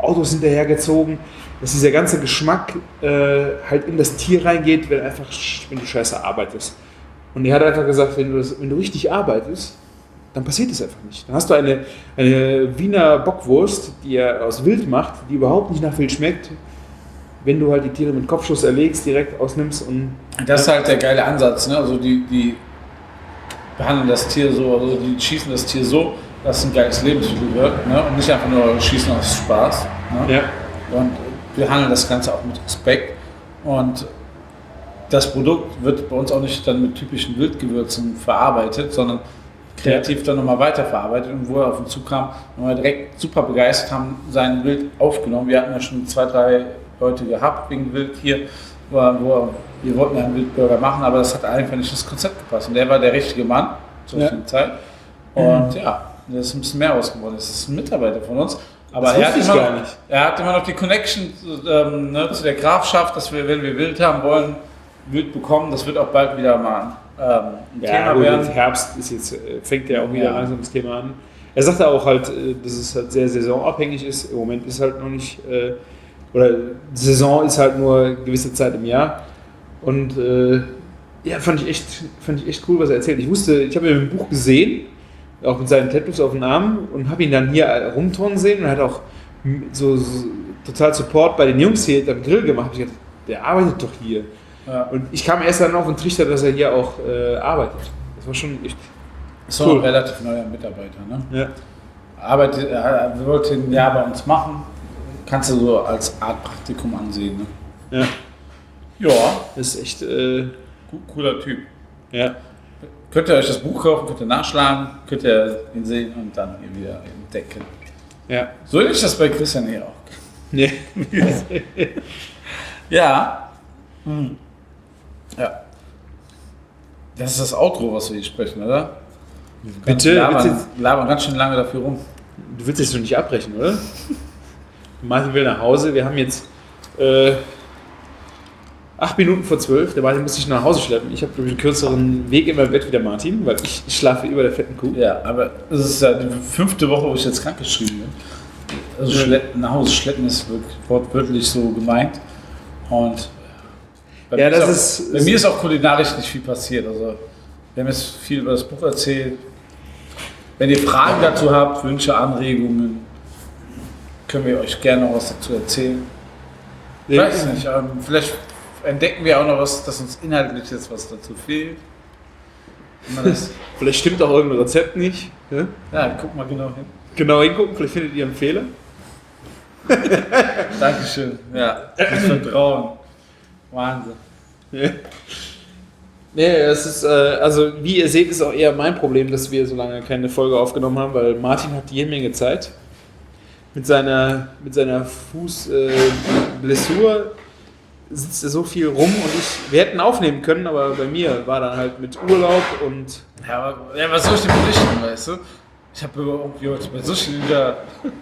Autos hinterhergezogen, dass dieser ganze Geschmack halt in das Tier reingeht, wenn du scheiße arbeitest. Und er hat einfach gesagt, wenn du richtig arbeitest, dann passiert das einfach nicht. Dann hast du eine Wiener Bockwurst, die er aus Wild macht, die überhaupt nicht nach Wild schmeckt, wenn du halt die Tiere mit Kopfschuss erlegst, direkt ausnimmst und... Das ist halt der geile Ansatz, ne? Also die behandeln das Tier so, also die schießen das Tier so, dass es ein geiles Lebensmittel wird, ne? Und nicht einfach nur schießen aus Spaß. Ne? Ja. Und wir behandeln das Ganze auch mit Respekt. Und das Produkt wird bei uns auch nicht dann mit typischen Wildgewürzen verarbeitet, sondern kreativ dann nochmal weiterverarbeitet. Und wo er auf uns zukam, haben wir direkt super begeistert, haben sein Wild aufgenommen. Wir hatten ja schon 2, 3 Leute gehabt wegen Wild hier, wo wir wollten ja einen Wildburger machen, aber das hat einfach nicht ins Konzept gepasst. Und der war der richtige Mann zur richtigen Zeit. Und der ist ein bisschen mehr ausgeworden. Das ist ein Mitarbeiter von uns. Aber er hat immer noch die Connection zu der Grafschaft, dass wir, wenn wir Wild haben wollen, Wild bekommen. Das wird auch bald wieder mal ein Thema werden. Herbst ist jetzt, fängt ja auch wieder langsam das Thema an. Er sagte auch halt, dass es halt sehr saisonabhängig ist. Im Moment ist halt noch nicht, oder Saison ist halt nur eine gewisse Zeit im Jahr. Und fand ich echt cool, was er erzählt. Ich habe ihn im Buch gesehen, auch mit seinen Tattoos auf dem Arm, und habe ihn dann hier rumturnen sehen und hat auch so total Support bei den Jungs hier am Grill gemacht. Ich dachte, der arbeitet doch hier. Ja. Und ich kam erst dann auf den Trichter, dass er hier auch arbeitet. Das war schon echt ist cool. Ein relativ neuer Mitarbeiter, ne? Ja. Wir wollten ein Jahr bei uns machen. Kannst du so als Art Praktikum ansehen, ne? Ja. Ja. Das ist echt cooler Typ. Ja. Könnt ihr euch das Buch kaufen, könnt ihr nachschlagen, könnt ihr ihn sehen und dann hier wieder entdecken. Ja. So ist das bei Christian hier auch. Nee. Ja. Ja. Das ist das Outro, was wir hier sprechen, oder? Bitte? Labern ganz schön lange dafür rum. Du willst jetzt schon nicht abbrechen, oder? Martin will nach Hause. Wir haben jetzt 8 Minuten vor 12. Der Martin muss sich nach Hause schleppen. Ich habe, glaube ich, einen kürzeren Weg in mein Bett wie der Martin, weil ich schlafe über der fetten Kuh. Ja, aber es ist ja die 5. Woche, wo ich jetzt krankgeschrieben bin. Also nach Hause schleppen ist wortwörtlich so gemeint. Und bei mir ist auch kulinarisch nicht viel passiert. Also wir haben jetzt viel über das Buch erzählt. Wenn ihr Fragen dazu habt, Wünsche, Anregungen, können wir euch gerne noch was dazu erzählen. Ich weiß nicht, vielleicht entdecken wir auch noch was, dass uns inhaltlich jetzt was dazu fehlt. Vielleicht stimmt auch irgendein Rezept nicht. Ja, guck mal genau hin. Genau hingucken, vielleicht findet ihr einen Fehler. Dankeschön. Ja, das Vertrauen. Wahnsinn. Ja. Nee, es ist, also wie ihr seht, ist auch eher mein Problem, dass wir so lange keine Folge aufgenommen haben, weil Martin hat jede Menge Zeit. Mit seiner Fußblessur sitzt er so viel rum und wir hätten aufnehmen können, aber bei mir war dann halt mit Urlaub und... Ja, was soll ich dir berichten, weißt du? Ich habe bei Sushi wieder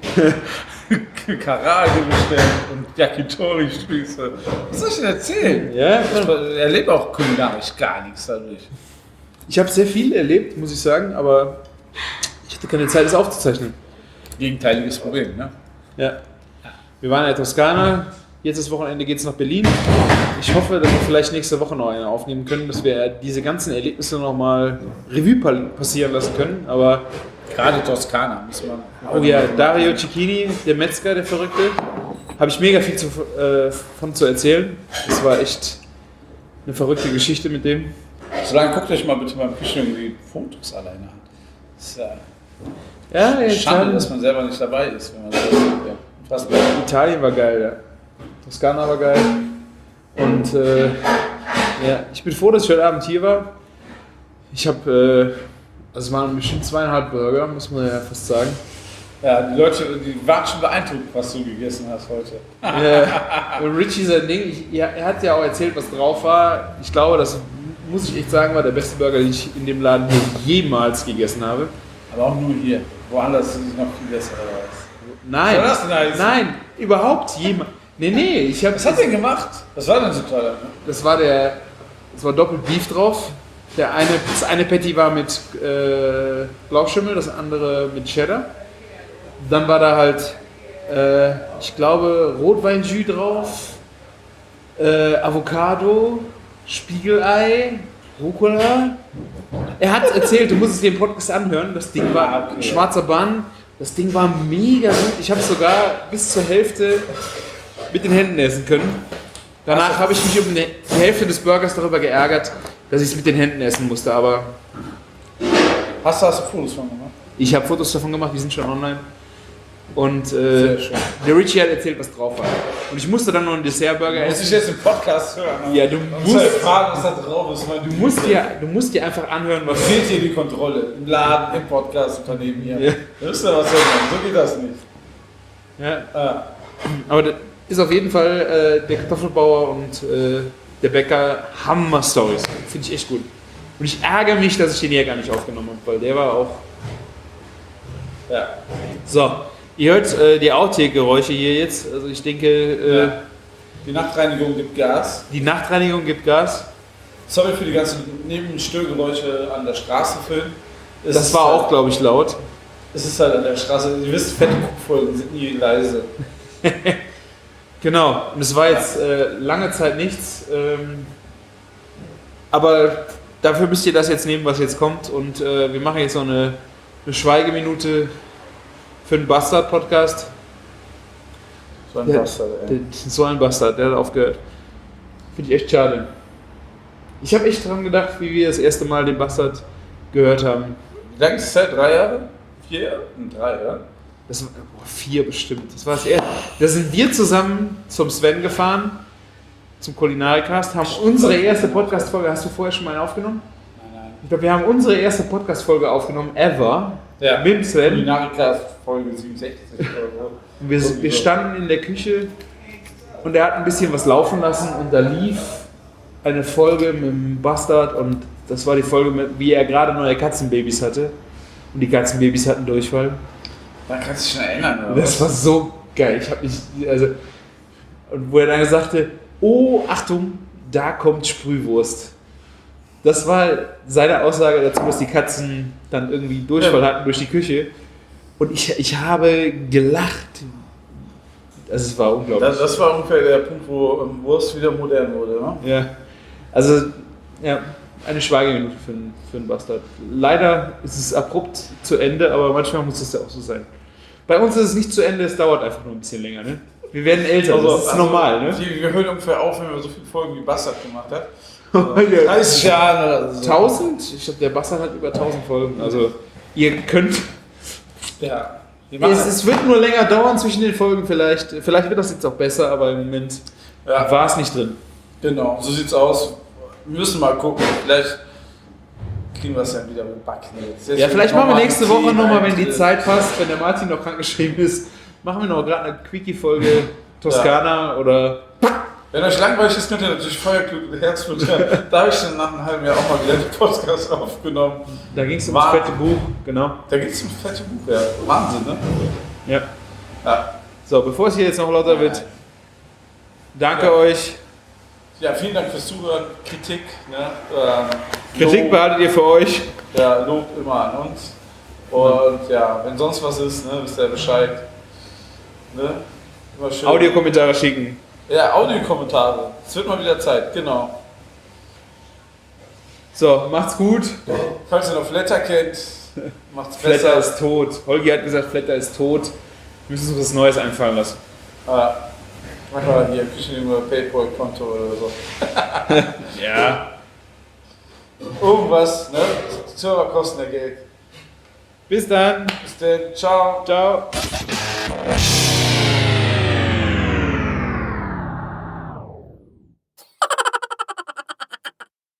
Karage bestellt und Yakitori-Spieße. Was soll ich denn erzählen? Ja, ich erlebe auch kulinarisch gar nichts dadurch. Ich habe sehr viel erlebt, muss ich sagen, aber ich hatte keine Zeit, das aufzuzeichnen. Gegenteiliges Problem, ne? Ja. Wir waren in der Toskana, jetzt das Wochenende geht es nach Berlin. Ich hoffe, dass wir vielleicht nächste Woche noch eine aufnehmen können, dass wir diese ganzen Erlebnisse nochmal Revue passieren lassen können, aber... Gerade Toskana muss man... Oh ja, Dario Cecchini, der Metzger, der Verrückte, habe ich mega viel von zu erzählen. Das war echt eine verrückte Geschichte mit dem. Solange guckt euch mal bitte beim Küchen die Fotos alleine an. Das ist ja, schade, dass man selber nicht dabei ist, wenn man so Italien war geil, ja. Toskana war geil. Und ja, ich bin froh, dass ich heute Abend hier war. Ich habe, es waren bestimmt 2,5 Burger, muss man ja fast sagen. Ja, die Leute, die waren schon beeindruckt, was du gegessen hast heute. Ja, und Richie sein Ding, er hat ja auch erzählt, was drauf war. Ich glaube, das muss ich echt sagen, war der beste Burger, den ich in dem Laden hier jemals gegessen habe. Aber auch nur hier. Woanders ist es noch viel besser. Nein, was soll das denn nein, überhaupt jemals. Nee, was hat der gemacht? Was war denn so toll? Ne? Das war doppelt Beef drauf. Das eine Patty war mit Blauschimmeln, das andere mit Cheddar. Dann war da halt ich glaube, Rotweinjus drauf, Avocado, Spiegelei, Rucola. Er hat erzählt, du musst es dir im Podcast anhören, das Ding war schwarzer Bann, das Ding war mega gut. Ich habe es sogar bis zur Hälfte mit den Händen essen können. Danach habe ich mich um die Hälfte des Burgers darüber geärgert, dass ich es mit den Händen essen musste, aber... Hast du Fotos von gemacht? Ich habe Fotos davon gemacht, die sind schon online. Und Sehr schön. der Richie hat erzählt, was drauf war. Und ich musste dann noch einen Dessertburger Muss essen. ich jetzt im Podcast hören? Ja, du musst musst, fragen, was da drauf ist. du musst dir einfach anhören, was... Fehlt dir die Kontrolle im Laden, im Podcast-Unternehmen hier. Ja. Da müsst ihr was hören, so geht das nicht. Ja. Aber das ist auf jeden Fall der Kartoffelbauer und der Bäcker Hammer-Stories. Finde ich echt gut. Und ich ärgere mich, dass ich den hier gar nicht aufgenommen habe, weil der war auch... Ja. So, ihr hört die Outtake-Geräusche hier jetzt. Also ich denke... Die Nachtreinigung gibt Gas. Die Nachtreinigung gibt Gas. Sorry für die ganzen Nebenstörgeräusche an der Straße, Phil. Das war auch, glaube ich, laut. Es ist halt an der Straße. Ihr wisst, fette Folgen sind nie leise. Genau, und es war jetzt lange Zeit nichts. Aber dafür müsst ihr das jetzt nehmen, was jetzt kommt. Und wir machen jetzt noch eine Schweigeminute für den Bastard-Podcast. So ein Bastard, ey. So ein Bastard, der hat aufgehört. Finde ich echt schade. Ich habe echt dran gedacht, wie wir das erste Mal den Bastard gehört haben. Wie lange ist es her? 3 Jahre? 4 Jahre? 3, ja? Das war 4 bestimmt. Das war das erste. Da sind wir zusammen zum Sven gefahren, zum Kulinarikast, haben unsere erste Podcast-Folge. Hast du vorher schon mal eine aufgenommen? Nein. Ich glaube, wir haben unsere erste Podcast-Folge aufgenommen, ever. Ja. Mit dem Sven. Kulinarikast Folge 67 oder so. Und wir standen in der Küche und er hat ein bisschen was laufen lassen und da lief eine Folge mit dem Bastard und das war die Folge, wie er gerade neue Katzenbabys hatte. Und die Katzenbabys hatten Durchfall. Da kannst du dich schon erinnern, oder? Das war so geil. Ich habe mich, also, und wo er dann sagte, oh, Achtung, da kommt Sprühwurst. Das war seine Aussage dazu, dass die Katzen dann irgendwie Durchfall hatten durch die Küche. Und ich habe gelacht. Also es war unglaublich. Das war ungefähr der Punkt, wo Wurst wieder modern wurde, ne? Ja. Also, ja, eine Schweigeminute für einen Bastard. Leider ist es abrupt zu Ende, aber manchmal muss es ja auch so sein. Bei uns ist es nicht zu Ende, es dauert einfach nur ein bisschen länger, ne? Wir werden älter, das ist normal, ne? Wir hören ungefähr auf, wenn wir so viele Folgen wie Bastard gemacht hat. Ja. 30 Jahre oder so. 1000? Ich glaube, der Bastard hat über 1000 Folgen. Also, ihr könnt... Ja. Es wird nur länger dauern zwischen den Folgen vielleicht. Vielleicht wird das jetzt auch besser, aber im Moment war es nicht drin. Genau, so sieht's aus. Wir müssen mal gucken. Vielleicht kriegen wir es ja wieder mit Backen jetzt. Ja, vielleicht machen wir nächste Woche nochmal, wenn die Zeit passt, wenn der Martin noch krankgeschrieben ist, machen wir noch gerade eine Quickie-Folge Toskana oder... Wenn euch langweilig ist, könnt ihr natürlich Feuerklug und Herzblut hören. Da habe ich dann nach einem halben Jahr auch mal wieder den Podcast aufgenommen. Da ging es um das fette Buch, genau. Da ging es um das fette Buch, ja. Wahnsinn, ne? Ja. So, bevor es hier jetzt noch lauter wird, danke euch. Ja, vielen Dank fürs Zuhören. Kritik, ne? Kritik Lob, behaltet ihr für euch. Ja, Lob immer an uns. Und ja, wenn sonst was ist, ne, wisst ihr Bescheid. Ne? Immer schön. Audiokommentare schicken. Ja, Audiokommentare. Es wird mal wieder Zeit, genau. So, macht's gut. Falls ihr noch Flatter kennt, macht's besser. Flatter ist tot. Holgi hat gesagt, Flatter ist tot. Wir müssen uns was Neues einfallen lassen. Mach mal hier Küchen über PayPal-Konto oder so. Ja. Irgendwas, ne? Server kosten ja Geld. Bis dann. Bis dann. Ciao. Ciao.